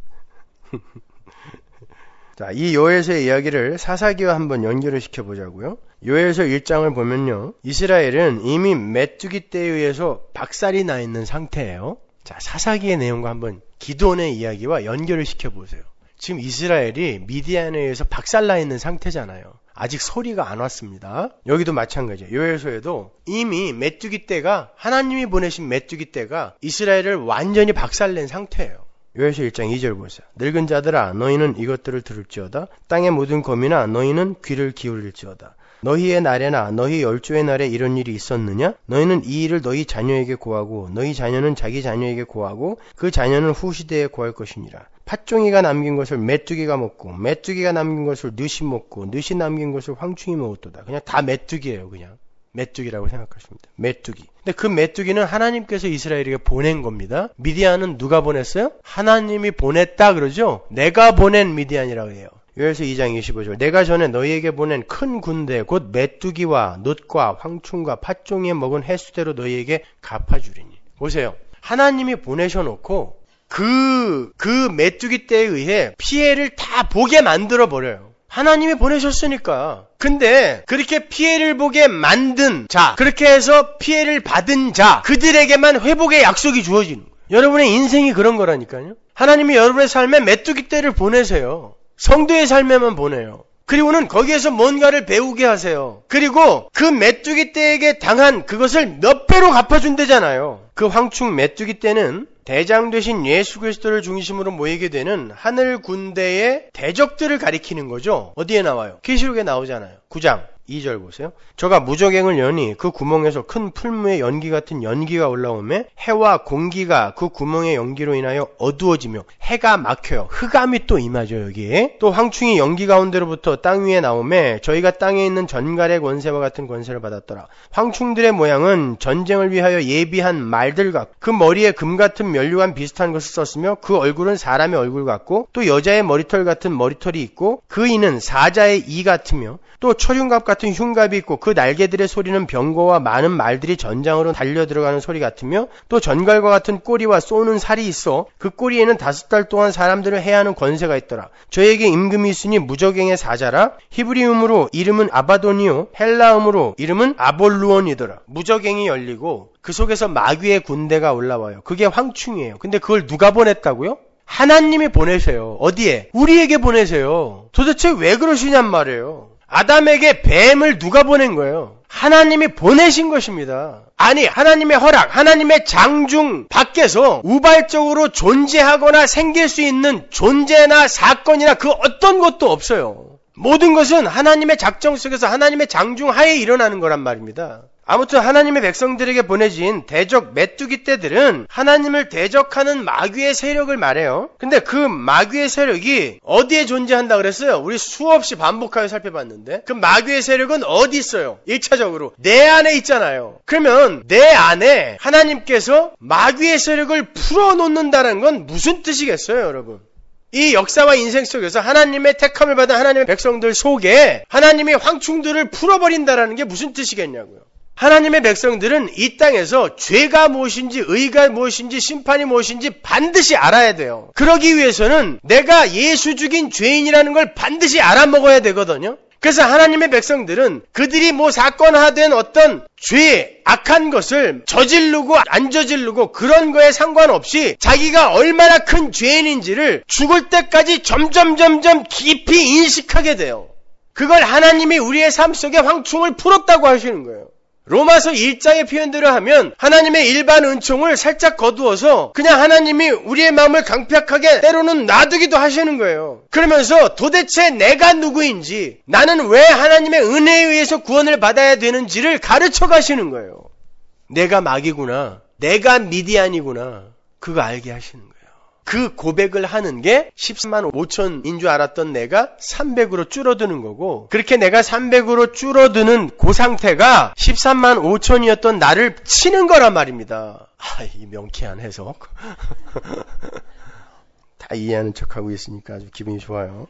자, 이 요엘서의 이야기를 사사기와 한번 연결을 시켜보자고요. 요엘서 일 장을 보면요, 이스라엘은 이미 메뚜기 떼에 의해서 박살이 나 있는 상태예요. 자, 사사기의 내용과 한번 기드온의 이야기와 연결을 시켜보세요. 지금 이스라엘이 미디안에 의해서 박살나 있는 상태잖아요. 아직 소리가 안 왔습니다. 여기도 마찬가지예요. 요엘서에도 이미 메뚜기 떼가, 하나님이 보내신 메뚜기 떼가 이스라엘을 완전히 박살낸 상태예요. 요엘서 일 장 이 절 보세요. 늙은 자들아, 너희는 이것들을 들을지어다. 땅의 모든 거민아, 너희는 귀를 기울일지어다. 너희의 날에나 너희 열조의 날에 이런 일이 있었느냐? 너희는 이 일을 너희 자녀에게 고하고 너희 자녀는 자기 자녀에게 고하고 그 자녀는 후시대에 고할 것이니라. 팥종이가 남긴 것을 메뚜기가 먹고 메뚜기가 남긴 것을 느시 먹고 느시 남긴 것을 황충이 먹었도다. 그냥 다 메뚜기예요. 그냥 메뚜기라고 생각하십니다. 메뚜기. 근데 그 메뚜기는 하나님께서 이스라엘에게 보낸 겁니다. 미디안은 누가 보냈어요? 하나님이 보냈다 그러죠. 내가 보낸 미디안이라고 해요. 요엘서 이 장 이십오 절. 내가 전에 너희에게 보낸 큰 군대 곧 메뚜기와 놋과 황충과 팥종이에 먹은 횟수대로 너희에게 갚아주리니. 보세요. 하나님이 보내셔놓고 그, 그 메뚜기 떼에 의해 피해를 다 보게 만들어버려요. 하나님이 보내셨으니까. 근데 그렇게 피해를 보게 만든 자, 그렇게 해서 피해를 받은 자, 그들에게만 회복의 약속이 주어지는 거예요. 여러분의 인생이 그런 거라니까요. 하나님이 여러분의 삶에 메뚜기 떼를 보내세요. 성도의 삶에만 보내요. 그리고는 거기에서 뭔가를 배우게 하세요. 그리고 그 메뚜기 떼에게 당한 그것을 몇 배로 갚아준대잖아요. 그 황충 메뚜기 떼는 대장 되신 예수 그리스도를 중심으로 모이게 되는 하늘 군대의 대적들을 가리키는 거죠. 어디에 나와요? 계시록에 나오잖아요. 구 장 이 절 보세요. 저가 무저갱을 여니 그 구멍에서 큰 풀무에 연기 같은 연기가 올라오매 해와 공기가 그 구멍의 연기로 인하여 어두워지며 해가 막혀요. 흑암이 또 임하죠. 여기에. 또 황충이 연기 가운데로부터 땅 위에 나오매 저희가 땅에 있는 전갈의 권세와 같은 권세를 받았더라. 황충들의 모양은 전쟁을 위하여 예비한 말들 같고 그 머리에 금 같은 면류관 비슷한 것을 썼으며 그 얼굴은 사람의 얼굴 같고 또 여자의 머리털 같은 머리털이 있고 그 이는 사자의 이 같으며 또 철흉갑 같은 흉갑이 있고 그 날개들의 소리는 병거와 많은 말들이 전장으로 달려 들어가는 소리 같으며 또 전갈과 같은 꼬리와 쏘는 살이 있어 그 꼬리에는 다섯 달 동안 사람들을 해하는 권세가 있더라. 저에게 임금이 있으니 무저갱의 사자라. 히브리음으로 이름은 아바돈이요 헬라음으로 이름은 아볼루온이더라. 무저갱이 열리고 그 속에서 마귀의 군대가 올라와요. 그게 황충이에요. 근데 그걸 누가 보냈다고요? 하나님이 보내세요. 어디에? 우리에게 보내세요. 도대체 왜 그러시냔 말이에요. 아담에게 뱀을 누가 보낸 거예요? 하나님이 보내신 것입니다. 아니, 하나님의 허락, 하나님의 장중 밖에서 우발적으로 존재하거나 생길 수 있는 존재나 사건이나 그 어떤 것도 없어요. 모든 것은 하나님의 작정 속에서 하나님의 장중 하에 일어나는 거란 말입니다. 아무튼 하나님의 백성들에게 보내진 대적 메뚜기 떼들은 하나님을 대적하는 마귀의 세력을 말해요. 근데 그 마귀의 세력이 어디에 존재한다 그랬어요? 우리 수없이 반복하여 살펴봤는데 그 마귀의 세력은 어디 있어요? 일 차적으로 내 안에 있잖아요. 그러면 내 안에 하나님께서 마귀의 세력을 풀어놓는다는 건 무슨 뜻이겠어요, 여러분? 이 역사와 인생 속에서 하나님의 택함을 받은 하나님의 백성들 속에 하나님이 황충들을 풀어버린다는 게 무슨 뜻이겠냐고요. 하나님의 백성들은 이 땅에서 죄가 무엇인지 의가 무엇인지 심판이 무엇인지 반드시 알아야 돼요. 그러기 위해서는 내가 예수 죽인 죄인이라는 걸 반드시 알아먹어야 되거든요. 그래서 하나님의 백성들은 그들이 뭐 사건화된 어떤 죄, 악한 것을 저지르고 안 저지르고 그런 거에 상관없이 자기가 얼마나 큰 죄인인지를 죽을 때까지 점점 점점 깊이 인식하게 돼요. 그걸 하나님이 우리의 삶 속에 황충을 풀었다고 하시는 거예요. 로마서 일 장의 표현대로 하면 하나님의 일반 은총을 살짝 거두어서 그냥 하나님이 우리의 마음을 강팍하게 때로는 놔두기도 하시는 거예요. 그러면서 도대체 내가 누구인지 나는 왜 하나님의 은혜에 의해서 구원을 받아야 되는지를 가르쳐 가시는 거예요. 내가 마귀구나. 내가 미디안이구나. 그거 알게 하시는 거예요. 그 고백을 하는 게 십삼만 오천인 줄 알았던 내가 삼백으로 줄어드는 거고 그렇게 내가 삼백으로 줄어드는 그 상태가 십삼만 오천이었던 나를 치는 거란 말입니다. 아, 이 명쾌한 해석. 다 이해하는 척하고 있으니까 아주 기분이 좋아요.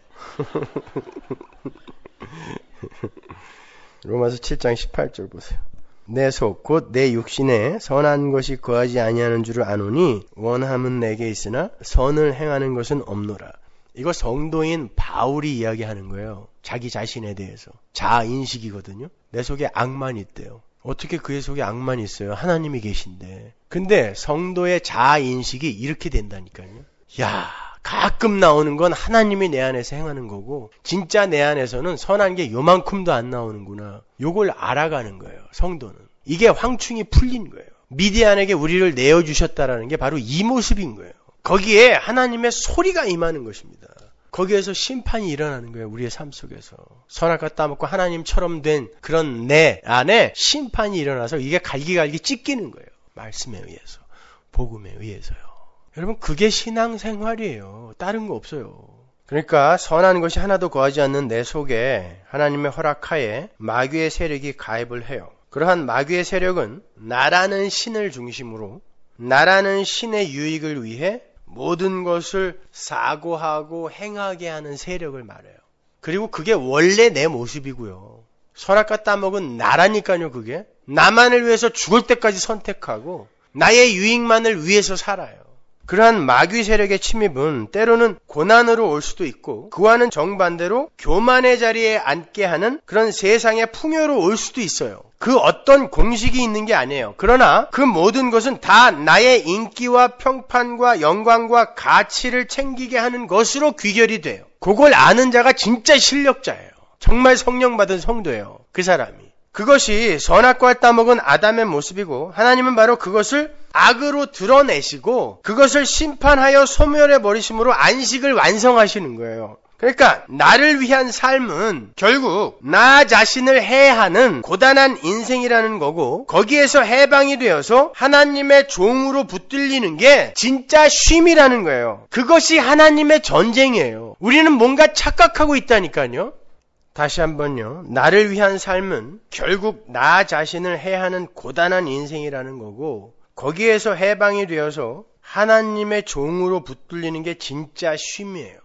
로마서 칠 장 십팔 절 보세요. 내 속 곧 내 육신에 선한 것이 거하지 아니하는 줄을 아노니 원함은 내게 있으나 선을 행하는 것은 없노라. 이거 성도인 바울이 이야기하는 거예요. 자기 자신에 대해서. 자아인식이거든요. 내 속에 악만이 있대요. 어떻게 그의 속에 악만이 있어요? 하나님이 계신데. 근데 성도의 자아인식이 이렇게 된다니까요. 야, 가끔 나오는 건 하나님이 내 안에서 행하는 거고 진짜 내 안에서는 선한 게 요만큼도 안 나오는구나. 요걸 알아가는 거예요. 성도는. 이게 황충이 풀린 거예요. 미디안에게 우리를 내어주셨다라는 게 바로 이 모습인 거예요. 거기에 하나님의 소리가 임하는 것입니다. 거기에서 심판이 일어나는 거예요. 우리의 삶 속에서. 선악과 따먹고 하나님처럼 된 그런 내 안에 심판이 일어나서 이게 갈기갈기 찢기는 거예요. 말씀에 의해서. 복음에 의해서요. 여러분 그게 신앙생활이에요. 다른 거 없어요. 그러니까 선한 것이 하나도 거하지 않는 내 속에 하나님의 허락하에 마귀의 세력이 가입을 해요. 그러한 마귀의 세력은 나라는 신을 중심으로 나라는 신의 유익을 위해 모든 것을 사고하고 행하게 하는 세력을 말해요. 그리고 그게 원래 내 모습이고요. 선악과 따먹은 나라니까요. 그게 나만을 위해서 죽을 때까지 선택하고 나의 유익만을 위해서 살아요. 그러한 마귀 세력의 침입은 때로는 고난으로 올 수도 있고 그와는 정반대로 교만의 자리에 앉게 하는 그런 세상의 풍요로 올 수도 있어요. 그 어떤 공식이 있는 게 아니에요. 그러나 그 모든 것은 다 나의 인기와 평판과 영광과 가치를 챙기게 하는 것으로 귀결이 돼요. 그걸 아는 자가 진짜 실력자예요. 정말 성령 받은 성도예요. 그 사람이. 그것이 선악과를 따먹은 아담의 모습이고 하나님은 바로 그것을 악으로 드러내시고 그것을 심판하여 소멸해 버리심으로 안식을 완성하시는 거예요. 그러니까 나를 위한 삶은 결국 나 자신을 해하는 고단한 인생이라는 거고 거기에서 해방이 되어서 하나님의 종으로 붙들리는 게 진짜 쉼이라는 거예요. 그것이 하나님의 전쟁이에요. 우리는 뭔가 착각하고 있다니까요. 다시 한번요. 나를 위한 삶은 결국 나 자신을 해하는 고단한 인생이라는 거고 거기에서 해방이 되어서 하나님의 종으로 붙들리는 게 진짜 쉼이에요.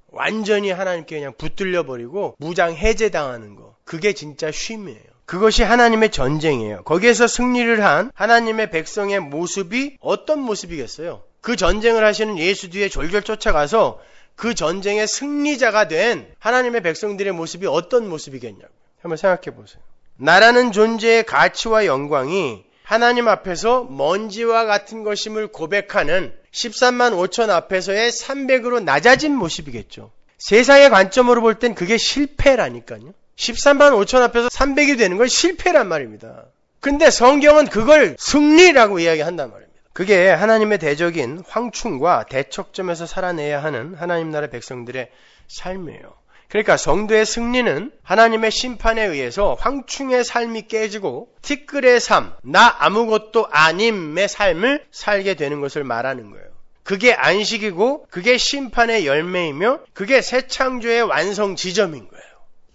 완전히 하나님께 그냥 붙들려버리고 무장 해제당하는 거. 그게 진짜 쉼이에요. 그것이 하나님의 전쟁이에요. 거기에서 승리를 한 하나님의 백성의 모습이 어떤 모습이겠어요? 그 전쟁을 하시는 예수 뒤에 졸졸 쫓아가서 그 전쟁의 승리자가 된 하나님의 백성들의 모습이 어떤 모습이겠냐고요. 한번 생각해 보세요. 나라는 존재의 가치와 영광이 하나님 앞에서 먼지와 같은 것임을 고백하는 십삼만 오천 앞에서의 삼백으로 낮아진 모습이겠죠. 세상의 관점으로 볼 땐 그게 실패라니까요. 십삼만 오천 앞에서 삼백이 되는 건 실패란 말입니다. 근데 성경은 그걸 승리라고 이야기한단 말입니다. 그게 하나님의 대적인 황충과 대척점에서 살아내야 하는 하나님 나라 백성들의 삶이에요. 그러니까 성도의 승리는 하나님의 심판에 의해서 황충의 삶이 깨지고 티끌의 삶, 나 아무것도 아님의 삶을 살게 되는 것을 말하는 거예요. 그게 안식이고 그게 심판의 열매이며 그게 새 창조의 완성 지점인 거예요.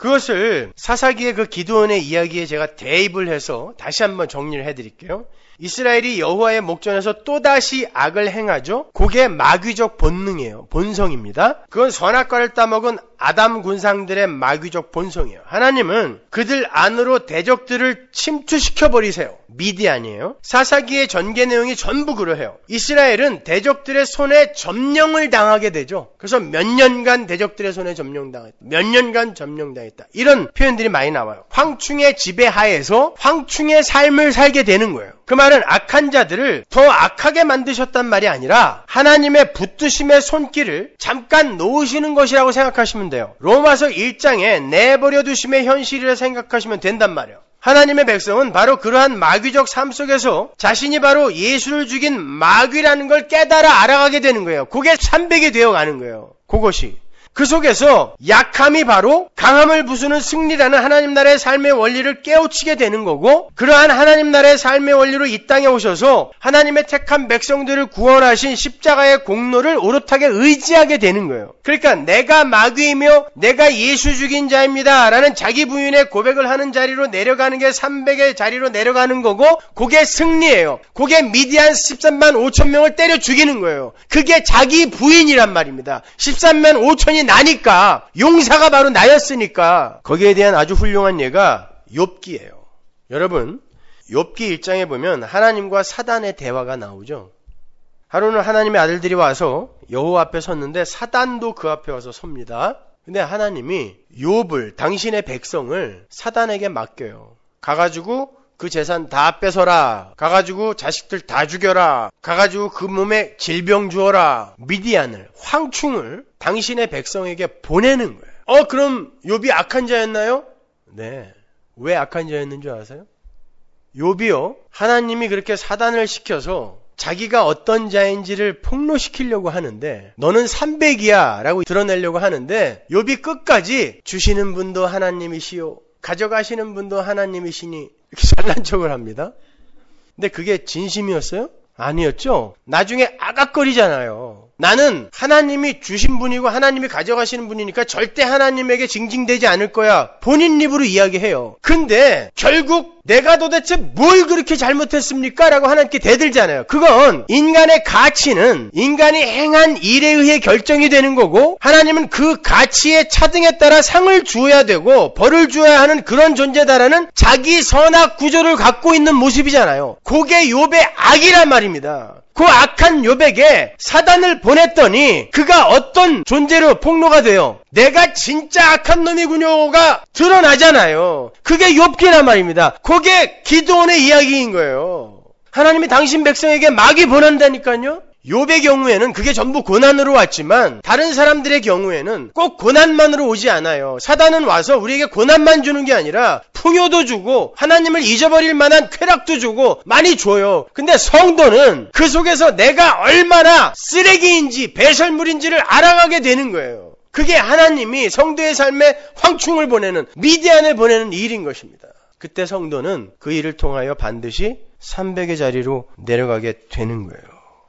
그것을 사사기의 그 기드온의 이야기에 제가 대입을 해서 다시 한번 정리를 해드릴게요. 이스라엘이 여호와의 목전에서 또다시 악을 행하죠. 그게 마귀적 본능이에요. 본성입니다. 그건 선악과를 따먹은 아담 군상들의 마귀적 본성이에요. 하나님은 그들 안으로 대적들을 침투시켜버리세요. 미디안이에요. 사사기의 전개 내용이 전부 그러해요. 이스라엘은 대적들의 손에 점령을 당하게 되죠. 그래서 몇 년간 대적들의 손에 점령당했다. 몇 년간 점령당했다. 이런 표현들이 많이 나와요. 황충의 지배하에서 황충의 삶을 살게 되는 거예요. 그 말은 악한 자들을 더 악하게 만드셨단 말이 아니라 하나님의 붙드심의 손길을 잠깐 놓으시는 것이라고 생각하시면 돼요. 로마서 일 장에 내버려 두심의 현실이라 생각하시면 된단 말이에요. 하나님의 백성은 바로 그러한 마귀적 삶 속에서 자신이 바로 예수를 죽인 마귀라는 걸 깨달아 알아가게 되는 거예요. 그게 삼백이 되어가는 거예요. 그것이. 그 속에서 약함이 바로 강함을 부수는 승리라는 하나님 나라의 삶의 원리를 깨우치게 되는 거고 그러한 하나님 나라의 삶의 원리로 이 땅에 오셔서 하나님의 택한 백성들을 구원하신 십자가의 공로를 오롯하게 의지하게 되는 거예요. 그러니까 내가 마귀이며 내가 예수 죽인 자입니다 라는 자기 부인의 고백을 하는 자리로 내려가는 게 삼백의 자리로 내려가는 거고 그게 승리예요. 그게 미디안 십삼만 오천 명을 때려 죽이는 거예요. 그게 자기 부인이란 말입니다. 십삼만 오천이 나니까 용사가 바로 나였으니까 거기에 대한 아주 훌륭한 예가 욥기예요. 여러분 욥기 일 장에 보면 하나님과 사단의 대화가 나오죠. 하루는 하나님의 아들들이 와서 여호와 앞에 섰는데 사단도 그 앞에 와서 섭니다. 근데 하나님이 욥을 당신의 백성을 사단에게 맡겨요. 가가지고 그 재산 다 뺏어라. 가가지고 자식들 다 죽여라. 가가지고 그 몸에 질병 주어라. 미디안을, 황충을 당신의 백성에게 보내는 거예요. 어, 그럼 욥이 악한 자였나요? 네. 왜 악한 자였는 줄 아세요? 욥이요. 하나님이 그렇게 사단을 시켜서 자기가 어떤 자인지를 폭로시키려고 하는데 너는 삼백이야 라고 드러내려고 하는데 욥이 끝까지 주시는 분도 하나님이시요 가져가시는 분도 하나님이시니 이렇게 잘난 척을 합니다. 근데 그게 진심이었어요? 아니었죠. 나중에 아각거리잖아요. 나는 하나님이 주신 분이고 하나님이 가져가시는 분이니까 절대 하나님에게 징징대지 않을 거야. 본인 입으로 이야기해요. 근데 결국 내가 도대체 뭘 그렇게 잘못했습니까? 라고 하나님께 대들잖아요. 그건 인간의 가치는 인간이 행한 일에 의해 결정이 되는 거고 하나님은 그 가치의 차등에 따라 상을 주어야 되고 벌을 주어야 하는 그런 존재다라는 자기 선악 구조를 갖고 있는 모습이잖아요. 그게 욥의 악이란 말입니다. 그 악한 욥에게 사단을 보냈더니 그가 어떤 존재로 폭로가 돼요? 내가 진짜 악한 놈이군요가 드러나잖아요. 그게 욥기란 말입니다. 그게 기드온의 이야기인 거예요. 하나님이 당신 백성에게 마귀 보낸다니까요. 욥의 경우에는 그게 전부 고난으로 왔지만 다른 사람들의 경우에는 꼭 고난만으로 오지 않아요. 사단은 와서 우리에게 고난만 주는 게 아니라 풍요도 주고 하나님을 잊어버릴 만한 쾌락도 주고 많이 줘요. 근데 성도는 그 속에서 내가 얼마나 쓰레기인지 배설물인지를 알아가게 되는 거예요. 그게 하나님이 성도의 삶에 황충을 보내는 미디안을 보내는 일인 것입니다. 그때 성도는 그 일을 통하여 반드시 삼백의 자리로 내려가게 되는 거예요.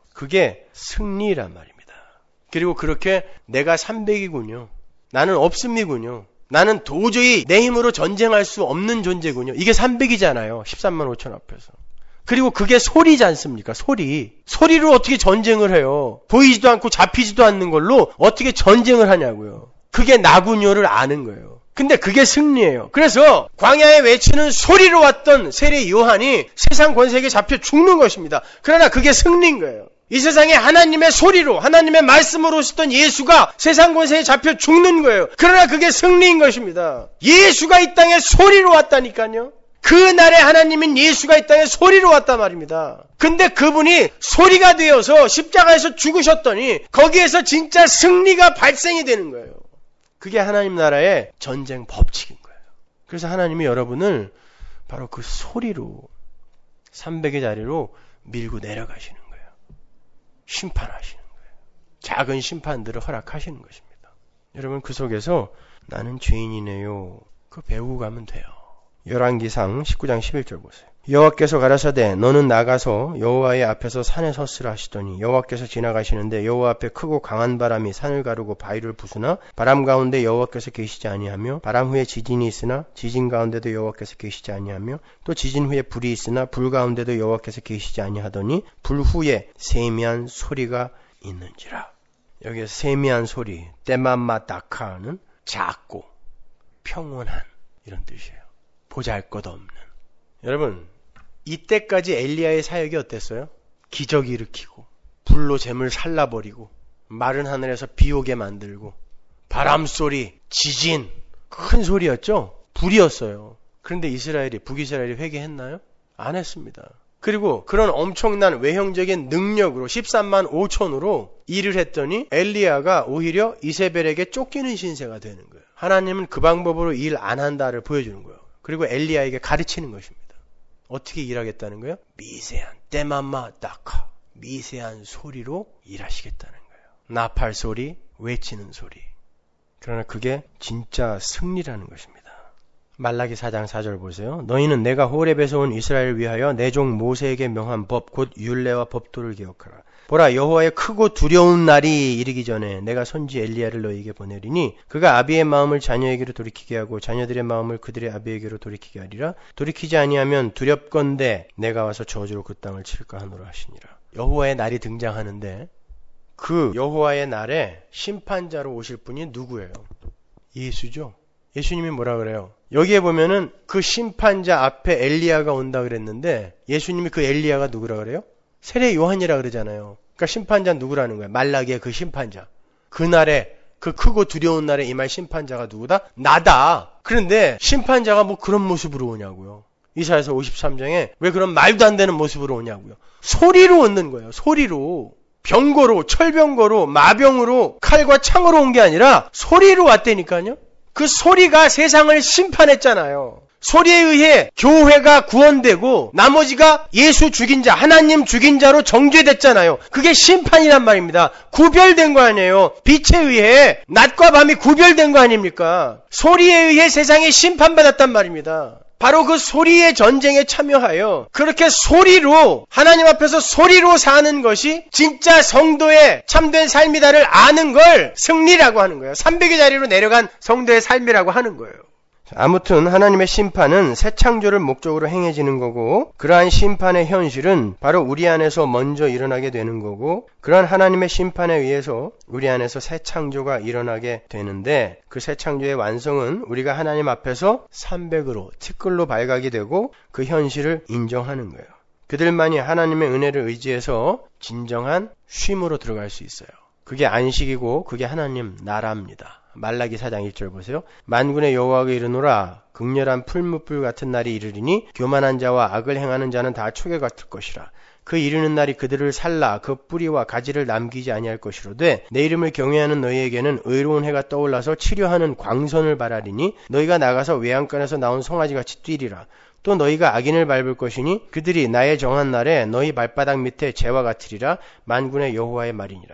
그게 승리란 말입니다. 그리고 그렇게 내가 삼백이군요. 나는 없음이군요. 나는 도저히 내 힘으로 전쟁할 수 없는 존재군요. 이게 삼백이잖아요. 십삼만 오천 앞에서. 그리고 그게 소리지 않습니까? 소리. 소리로 어떻게 전쟁을 해요? 보이지도 않고 잡히지도 않는 걸로 어떻게 전쟁을 하냐고요. 그게 나군요를 아는 거예요. 근데 그게 승리예요. 그래서 광야에 외치는 소리로 왔던 세례 요한이 세상 권세에게 잡혀 죽는 것입니다. 그러나 그게 승리인 거예요. 이 세상에 하나님의 소리로 하나님의 말씀으로 오셨던 예수가 세상 권세에 잡혀 죽는 거예요. 그러나 그게 승리인 것입니다. 예수가 이 땅에 소리로 왔다니까요. 그날에 하나님인 예수가 이 땅에 소리로 왔단 말입니다. 근데 그분이 소리가 되어서 십자가에서 죽으셨더니 거기에서 진짜 승리가 발생이 되는 거예요. 그게 하나님 나라의 전쟁 법칙인 거예요. 그래서 하나님이 여러분을 바로 그 소리로 삼백의 자리로 밀고 내려가시는 거예요. 심판하시는 거예요. 작은 심판들을 허락하시는 것입니다. 여러분 그 속에서 나는 죄인이네요. 그거 배우고 가면 돼요. 열왕기상 십구 장 십일 절 보세요. 여호와께서 가라사대 너는 나가서 여호와의 앞에서 산에 섰으라 하시더니 여호와께서 지나가시는데 여호와 앞에 크고 강한 바람이 산을 가르고 바위를 부수나 바람 가운데 여호와께서 계시지 아니하며 바람 후에 지진이 있으나 지진 가운데도 여호와께서 계시지 아니하며 또 지진 후에 불이 있으나 불 가운데도 여호와께서 계시지 아니하더니 불 후에 세미한 소리가 있는지라. 여기서 세미한 소리 때맘마다카는 작고 평온한 이런 뜻이에요. 보잘것없는. 여러분 이때까지 엘리야의 사역이 어땠어요? 기적 일으키고 불로 잼을 살라버리고 마른 하늘에서 비 오게 만들고 바람소리, 지진 큰 소리였죠? 불이었어요. 그런데 이스라엘이 북이스라엘이 회개했나요? 안 했습니다. 그리고 그런 엄청난 외형적인 능력으로 십삼만 오천으로 일을 했더니 엘리야가 오히려 이세벨에게 쫓기는 신세가 되는 거예요. 하나님은 그 방법으로 일 안 한다를 보여주는 거예요. 그리고 엘리야에게 가르치는 것입니다. 어떻게 일하겠다는 거예요? 미세한 때맘마 다카 미세한 소리로 일하시겠다는 거예요. 나팔 소리, 외치는 소리. 그러나 그게 진짜 승리라는 것입니다. 말라기 사 장 사 절 보세요. 너희는 내가 호렙에서 온 이스라엘을 위하여 내 종 모세에게 명한 법 곧 율례와 법도를 기억하라. 보라 여호와의 크고 두려운 날이 이르기 전에 내가 선지 엘리야를 너희에게 보내리니 그가 아비의 마음을 자녀에게로 돌이키게 하고 자녀들의 마음을 그들의 아비에게로 돌이키게 하리라. 돌이키지 아니하면 두렵건대 내가 와서 저주로 그 땅을 칠까 하노라 하시니라. 여호와의 날이 등장하는데 그 여호와의 날에 심판자로 오실 분이 누구예요? 예수죠. 예수님이 뭐라 그래요? 여기에 보면은 그 심판자 앞에 엘리야가 온다 그랬는데 예수님이 그 엘리야가 누구라 그래요? 세례 요한이라 그러잖아요. 그러니까 심판자 누구라는 거예요? 말라기의 그 심판자. 그날에 그 크고 두려운 날에 임할 심판자가 누구다? 나다. 그런데 심판자가 뭐 그런 모습으로 오냐고요. 이사야서 오십삼 장에 왜 그런 말도 안 되는 모습으로 오냐고요. 소리로 오는 거예요. 소리로. 병거로, 철병거로, 마병으로, 칼과 창으로 온 게 아니라 소리로 왔다니까요. 그 소리가 세상을 심판했잖아요. 소리에 의해 교회가 구원되고 나머지가 예수 죽인 자, 하나님 죽인 자로 정죄됐잖아요. 그게 심판이란 말입니다. 구별된 거 아니에요. 빛에 의해 낮과 밤이 구별된 거 아닙니까? 소리에 의해 세상이 심판받았단 말입니다. 바로 그 소리의 전쟁에 참여하여 그렇게 소리로 하나님 앞에서 소리로 사는 것이 진짜 성도의 참된 삶이다를 아는 걸 승리라고 하는 거예요. 삼백의 자리로 내려간 성도의 삶이라고 하는 거예요. 아무튼 하나님의 심판은 새 창조를 목적으로 행해지는 거고, 그러한 심판의 현실은 바로 우리 안에서 먼저 일어나게 되는 거고, 그러한 하나님의 심판에 의해서 우리 안에서 새 창조가 일어나게 되는데, 그 새 창조의 완성은 우리가 하나님 앞에서 삼백으로 티끌로 발각이 되고 그 현실을 인정하는 거예요. 그들만이 하나님의 은혜를 의지해서 진정한 쉼으로 들어갈 수 있어요. 그게 안식이고 그게 하나님 나라입니다. 말라기 사 장 일 절 보세요. 만군의 여호와가 이르노라, 극렬한 풀무불 같은 날이 이르리니 교만한 자와 악을 행하는 자는 다 초계 같을 것이라. 그 이르는 날이 그들을 살라 그 뿌리와 가지를 남기지 아니할 것이로되, 내 이름을 경외하는 너희에게는 의로운 해가 떠올라서 치료하는 광선을 바라리니 너희가 나가서 외양간에서 나온 송아지같이 뛰리라. 또 너희가 악인을 밟을 것이니 그들이 나의 정한 날에 너희 발바닥 밑에 재와 같으리라. 만군의 여호와의 말이니라.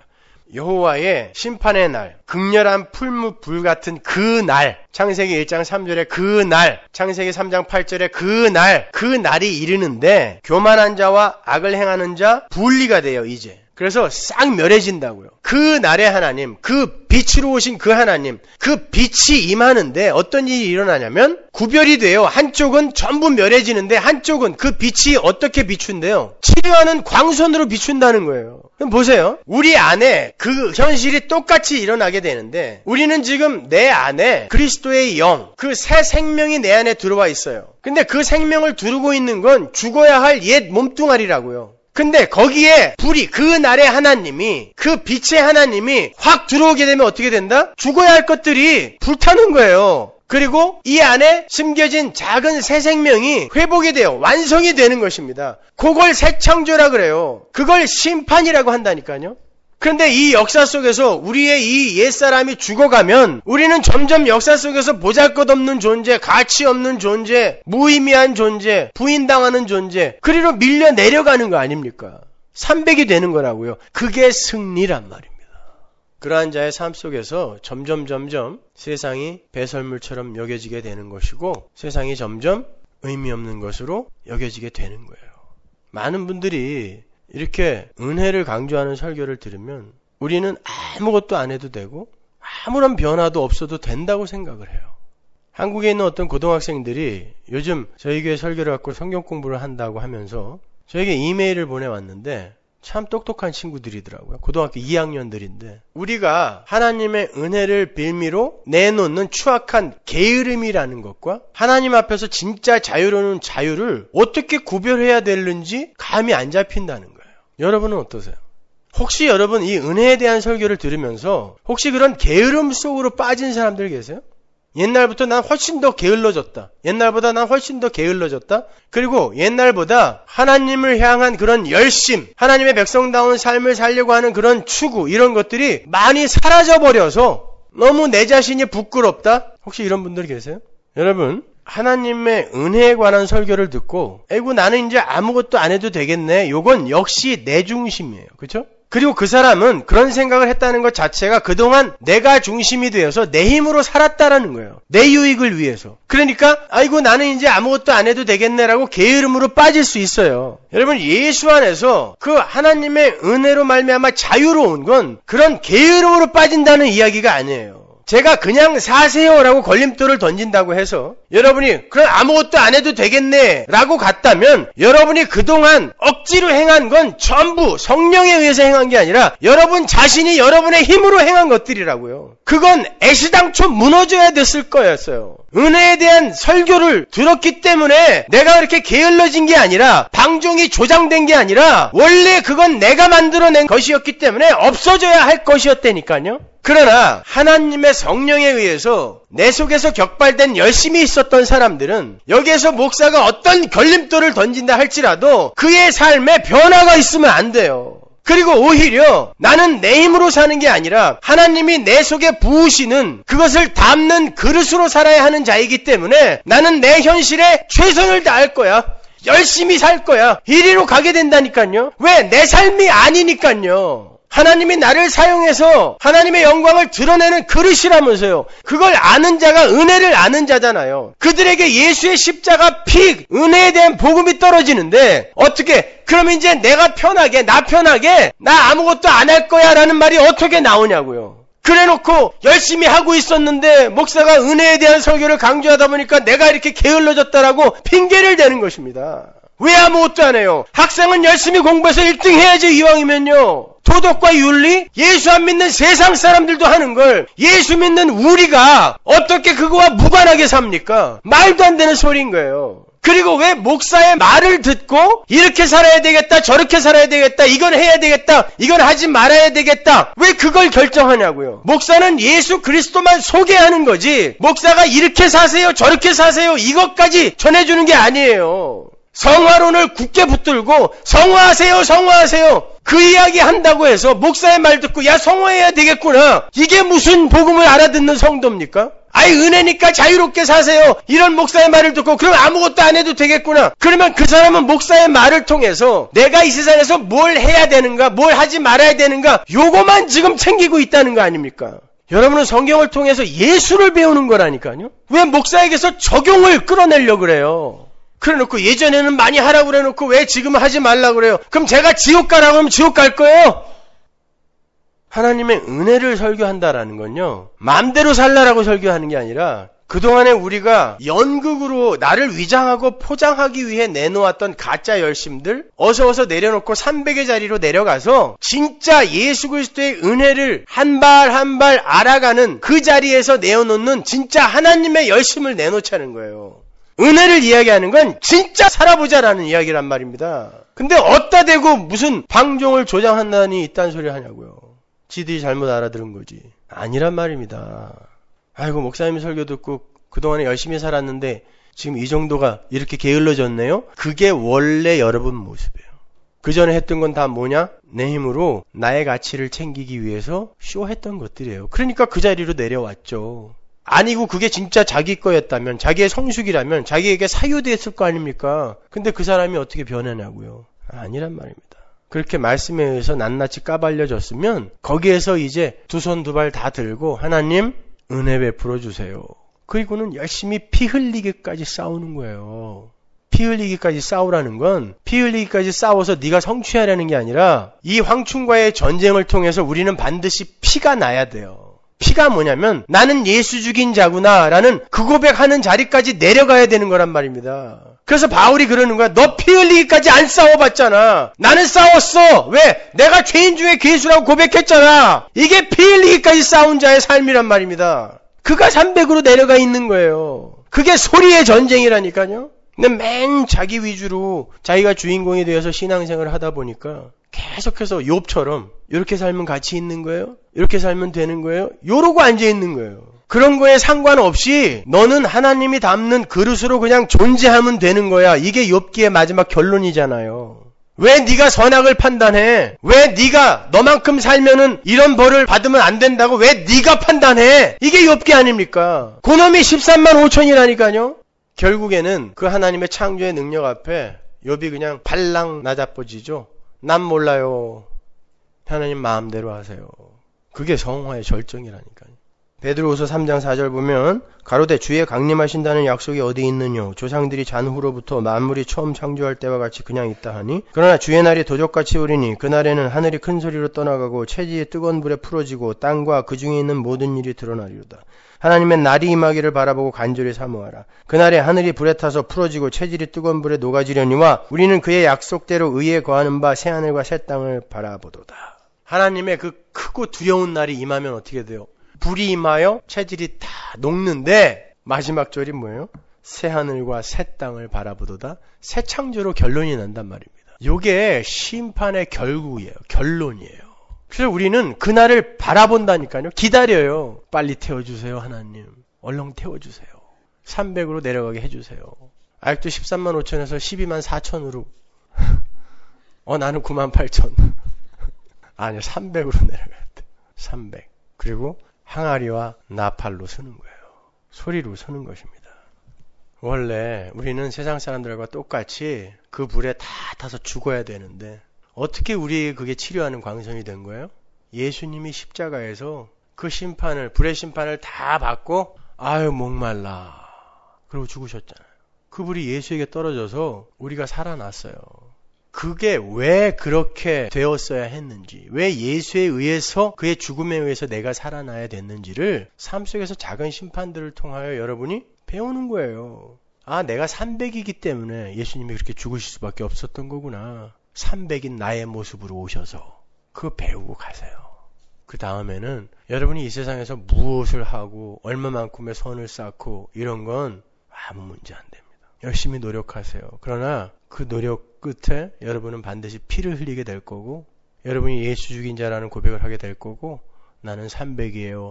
여호와의 심판의 날, 극렬한 풀무불 같은 그 날, 창세기 일 장 삼 절에 그 날, 창세기 삼 장 팔 절에 그 날, 그 날이 이르는데 교만한 자와 악을 행하는 자 분리가 돼요, 이제. 그래서 싹 멸해진다고요. 그 날의 하나님, 그 빛으로 오신 그 하나님, 그 빛이 임하는데 어떤 일이 일어나냐면 구별이 돼요. 한쪽은 전부 멸해지는데 한쪽은 그 빛이 어떻게 비춘대요? 치료하는 광선으로 비춘다는 거예요. 그럼 보세요. 우리 안에 그 현실이 똑같이 일어나게 되는데, 우리는 지금 내 안에 그리스도의 영, 그 새 생명이 내 안에 들어와 있어요. 근데 그 생명을 두르고 있는 건 죽어야 할 옛 몸뚱아리라고요. 근데 거기에 불이, 그 날의 하나님이, 그 빛의 하나님이 확 들어오게 되면 어떻게 된다? 죽어야 할 것들이 불타는 거예요. 그리고 이 안에 심겨진 작은 새 생명이 회복이 돼요. 완성이 되는 것입니다. 그걸 새 창조라 그래요. 그걸 심판이라고 한다니까요. 그런데 이 역사 속에서 우리의 이 옛사람이 죽어가면 우리는 점점 역사 속에서 보잘것없는 존재, 가치 없는 존재, 무의미한 존재, 부인당하는 존재, 그리로 밀려 내려가는 거 아닙니까? 삼백이 되는 거라고요. 그게 승리란 말입니다. 그러한 자의 삶 속에서 점점 점점 세상이 배설물처럼 여겨지게 되는 것이고, 세상이 점점 의미 없는 것으로 여겨지게 되는 거예요. 많은 분들이 이렇게 은혜를 강조하는 설교를 들으면 우리는 아무것도 안 해도 되고 아무런 변화도 없어도 된다고 생각을 해요. 한국에 있는 어떤 고등학생들이 요즘 저희 교회 설교를 갖고 성경 공부를 한다고 하면서 저에게 이메일을 보내왔는데 참 똑똑한 친구들이더라고요. 고등학교 이 학년들인데, 우리가 하나님의 은혜를 빌미로 내놓는 추악한 게으름이라는 것과 하나님 앞에서 진짜 자유로운 자유를 어떻게 구별해야 되는지 감이 안 잡힌다는 거예요. 여러분은 어떠세요? 혹시 여러분 이 은혜에 대한 설교를 들으면서 혹시 그런 게으름 속으로 빠진 사람들 계세요? 옛날부터 난 훨씬 더 게을러졌다. 옛날보다 난 훨씬 더 게을러졌다. 그리고 옛날보다 하나님을 향한 그런 열심, 하나님의 백성다운 삶을 살려고 하는 그런 추구, 이런 것들이 많이 사라져버려서 너무 내 자신이 부끄럽다. 혹시 이런 분들 계세요? 여러분, 하나님의 은혜에 관한 설교를 듣고 에이구 나는 이제 아무것도 안 해도 되겠네. 요건 역시 내 중심이에요. 그렇죠? 그리고 그 사람은 그런 생각을 했다는 것 자체가 그동안 내가 중심이 되어서 내 힘으로 살았다라는 거예요. 내 유익을 위해서. 그러니까 아이고 나는 이제 아무것도 안 해도 되겠네라고 게으름으로 빠질 수 있어요. 여러분, 예수 안에서 그 하나님의 은혜로 말미암아 자유로운 건 그런 게으름으로 빠진다는 이야기가 아니에요. 제가 그냥 사세요라고 걸림돌을 던진다고 해서 여러분이 그럼 아무것도 안 해도 되겠네 라고 갔다면, 여러분이 그동안 억지로 행한 건 전부 성령에 의해서 행한 게 아니라 여러분 자신이 여러분의 힘으로 행한 것들이라고요. 그건 애시당초 무너져야 됐을 거였어요. 은혜에 대한 설교를 들었기 때문에 내가 그렇게 게을러진 게 아니라, 방종이 조장된 게 아니라 원래 그건 내가 만들어낸 것이었기 때문에 없어져야 할 것이었다니까요. 그러나 하나님의 성령에 의해서 내 속에서 격발된 열심이 있었던 사람들은 여기에서 목사가 어떤 걸림돌을 던진다 할지라도 그의 삶에 변화가 있으면 안 돼요. 그리고 오히려 나는 내 힘으로 사는 게 아니라 하나님이 내 속에 부으시는 그것을 담는 그릇으로 살아야 하는 자이기 때문에 나는 내 현실에 최선을 다할 거야. 열심히 살 거야. 이리로 가게 된다니까요. 왜? 내 삶이 아니니까요. 하나님이 나를 사용해서 하나님의 영광을 드러내는 그릇이라면서요. 그걸 아는 자가 은혜를 아는 자잖아요. 그들에게 예수의 십자가 피, 은혜에 대한 복음이 떨어지는데 어떻게? 그럼 이제 내가 편하게, 나 편하게 나 아무것도 안 할 거야 라는 말이 어떻게 나오냐고요. 그래놓고 열심히 하고 있었는데 목사가 은혜에 대한 설교를 강조하다 보니까 내가 이렇게 게을러졌다라고 핑계를 대는 것입니다. 왜 아무것도 안 해요? 학생은 열심히 공부해서 일 등 해야지 이왕이면요. 도덕과 윤리? 예수 안 믿는 세상 사람들도 하는 걸 예수 믿는 우리가 어떻게 그거와 무관하게 삽니까? 말도 안 되는 소리인 거예요. 그리고 왜 목사의 말을 듣고 이렇게 살아야 되겠다, 저렇게 살아야 되겠다, 이건 해야 되겠다, 이건 하지 말아야 되겠다, 왜 그걸 결정하냐고요. 목사는 예수 그리스도만 소개하는 거지 목사가 이렇게 사세요, 저렇게 사세요 이것까지 전해주는 게 아니에요. 성화론을 굳게 붙들고 성화하세요, 성화하세요 그 이야기 한다고 해서 목사의 말 듣고 야 성화해야 되겠구나, 이게 무슨 복음을 알아듣는 성도입니까? 아이 은혜니까 자유롭게 사세요 이런 목사의 말을 듣고 그럼 아무것도 안 해도 되겠구나. 그러면 그 사람은 목사의 말을 통해서 내가 이 세상에서 뭘 해야 되는가, 뭘 하지 말아야 되는가, 요거만 지금 챙기고 있다는 거 아닙니까? 여러분은 성경을 통해서 예수를 배우는 거라니까요. 왜 목사에게서 적용을 끌어내려고 그래요? 그래놓고 예전에는 많이 하라고 그래놓고 왜 지금은 하지 말라고 그래요? 그럼 제가 지옥 가라고 하면 지옥 갈 거예요? 하나님의 은혜를 설교한다라는 건요, 마음대로 살라라고 설교하는 게 아니라 그동안에 우리가 연극으로 나를 위장하고 포장하기 위해 내놓았던 가짜 열심들 어서 어서 내려놓고 삼백의 자리로 내려가서 진짜 예수 그리스도의 은혜를 한 발 한 발 알아가는 그 자리에서 내어놓는 진짜 하나님의 열심을 내놓자는 거예요. 은혜를 이야기하는 건 진짜 살아보자라는 이야기란 말입니다. 근데 어디다 대고 무슨 방종을 조장한다니 이딴 소리 하냐고요. 지들이 잘못 알아들은 거지. 아니란 말입니다. 아이고 목사님 설교 듣고 그동안에 열심히 살았는데 지금 이 정도가 이렇게 게을러졌네요? 그게 원래 여러분 모습이에요. 그 전에 했던 건 다 뭐냐? 내 힘으로 나의 가치를 챙기기 위해서 쇼했던 것들이에요. 그러니까 그 자리로 내려왔죠. 아니고 그게 진짜 자기 거였다면, 자기의 성숙이라면 자기에게 사유됐을 거 아닙니까? 근데 그 사람이 어떻게 변하냐고요. 아니란 말입니다. 그렇게 말씀에 의해서 낱낱이 까발려졌으면 거기에서 이제 두 손 두 발 다 들고 하나님 은혜 베풀어 주세요. 그리고는 열심히 피 흘리기까지 싸우는 거예요. 피 흘리기까지 싸우라는 건 피 흘리기까지 싸워서 네가 성취하려는 게 아니라 이 황충과의 전쟁을 통해서 우리는 반드시 피가 나야 돼요. 피가 뭐냐면 나는 예수 죽인 자구나 라는 그 고백하는 자리까지 내려가야 되는 거란 말입니다. 그래서 바울이 그러는 거야. 너 피 흘리기까지 안 싸워봤잖아. 나는 싸웠어. 왜? 내가 죄인 중에 괴수라고 고백했잖아. 이게 피 흘리기까지 싸운 자의 삶이란 말입니다. 그가 삼백으로 내려가 있는 거예요. 그게 소리의 전쟁이라니까요. 근데 맨 자기 위주로 자기가 주인공이 되어서 신앙생활을 하다 보니까 계속해서 욥처럼 이렇게 살면 가치 있는 거예요? 이렇게 살면 되는 거예요? 이러고 앉아있는 거예요. 그런 거에 상관없이 너는 하나님이 담는 그릇으로 그냥 존재하면 되는 거야. 이게 욥기의 마지막 결론이잖아요. 왜 네가 선악을 판단해? 왜 네가 너만큼 살면은 이런 벌을 받으면 안 된다고 왜 네가 판단해? 이게 욥기 아닙니까? 그놈이 십삼만 오천이라니까요. 결국에는 그 하나님의 창조의 능력 앞에 욥이 그냥 발랑 나자빠지죠. 난 몰라요. 하나님 마음대로 하세요. 그게 성화의 절정이라니까요. 베드로후서 삼 장 사 절 보면 가로되 주의 강림하신다는 약속이 어디 있느뇨? 조상들이 잔후로부터 만물이 처음 창조할 때와 같이 그냥 있다 하니 그러나 주의 날이 도적같이 오리니 그날에는 하늘이 큰 소리로 떠나가고 체질이 뜨거운 불에 풀어지고 땅과 그 중에 있는 모든 일이 드러나리로다. 하나님의 날이 임하기를 바라보고 간절히 사모하라. 그날에 하늘이 불에 타서 풀어지고 체질이 뜨거운 불에 녹아지려니와 우리는 그의 약속대로 의에 거하는 바 새하늘과 새 땅을 바라보도다. 하나님의 그 크고 두려운 날이 임하면 어떻게 돼요? 불이 임하여 체질이 다 녹는데 마지막 절이 뭐예요? 새하늘과 새 땅을 바라보도다. 새 창조로 결론이 난단 말입니다. 이게 심판의 결국이에요. 결론이에요. 그래서 우리는 그날을 바라본다니까요. 기다려요. 빨리 태워주세요 하나님. 얼른 태워주세요. 삼백으로 내려가게 해주세요. 아직도 십삼만 오천에서 십이만 사천으로 어 나는 구만 팔천. 아니, 삼백으로 내려가야 돼. 삼백. 그리고 항아리와 나팔로 서는 거예요. 소리로 서는 것입니다. 원래 우리는 세상 사람들과 똑같이 그 불에 다 타서 죽어야 되는데 어떻게 우리 그게 치료하는 광선이 된 거예요? 예수님이 십자가에서 그 심판을, 불의 심판을 다 받고 아유 목말라 그러고 죽으셨잖아요. 그 불이 예수에게 떨어져서 우리가 살아났어요. 그게 왜 그렇게 되었어야 했는지, 왜 예수에 의해서 그의 죽음에 의해서 내가 살아나야 됐는지를 삶 속에서 작은 심판들을 통하여 여러분이 배우는 거예요. 아, 내가 삼백이기 때문에 예수님이 그렇게 죽으실 수밖에 없었던 거구나. 삼백인 나의 모습으로 오셔서 그거 배우고 가세요. 그 다음에는 여러분이 이 세상에서 무엇을 하고 얼마만큼의 선을 쌓고 이런 건 아무 문제 안 됩니다. 열심히 노력하세요. 그러나 그 노력 끝에 여러분은 반드시 피를 흘리게 될 거고 여러분이 예수 죽인 자라는 고백을 하게 될 거고 나는 삼백이에요.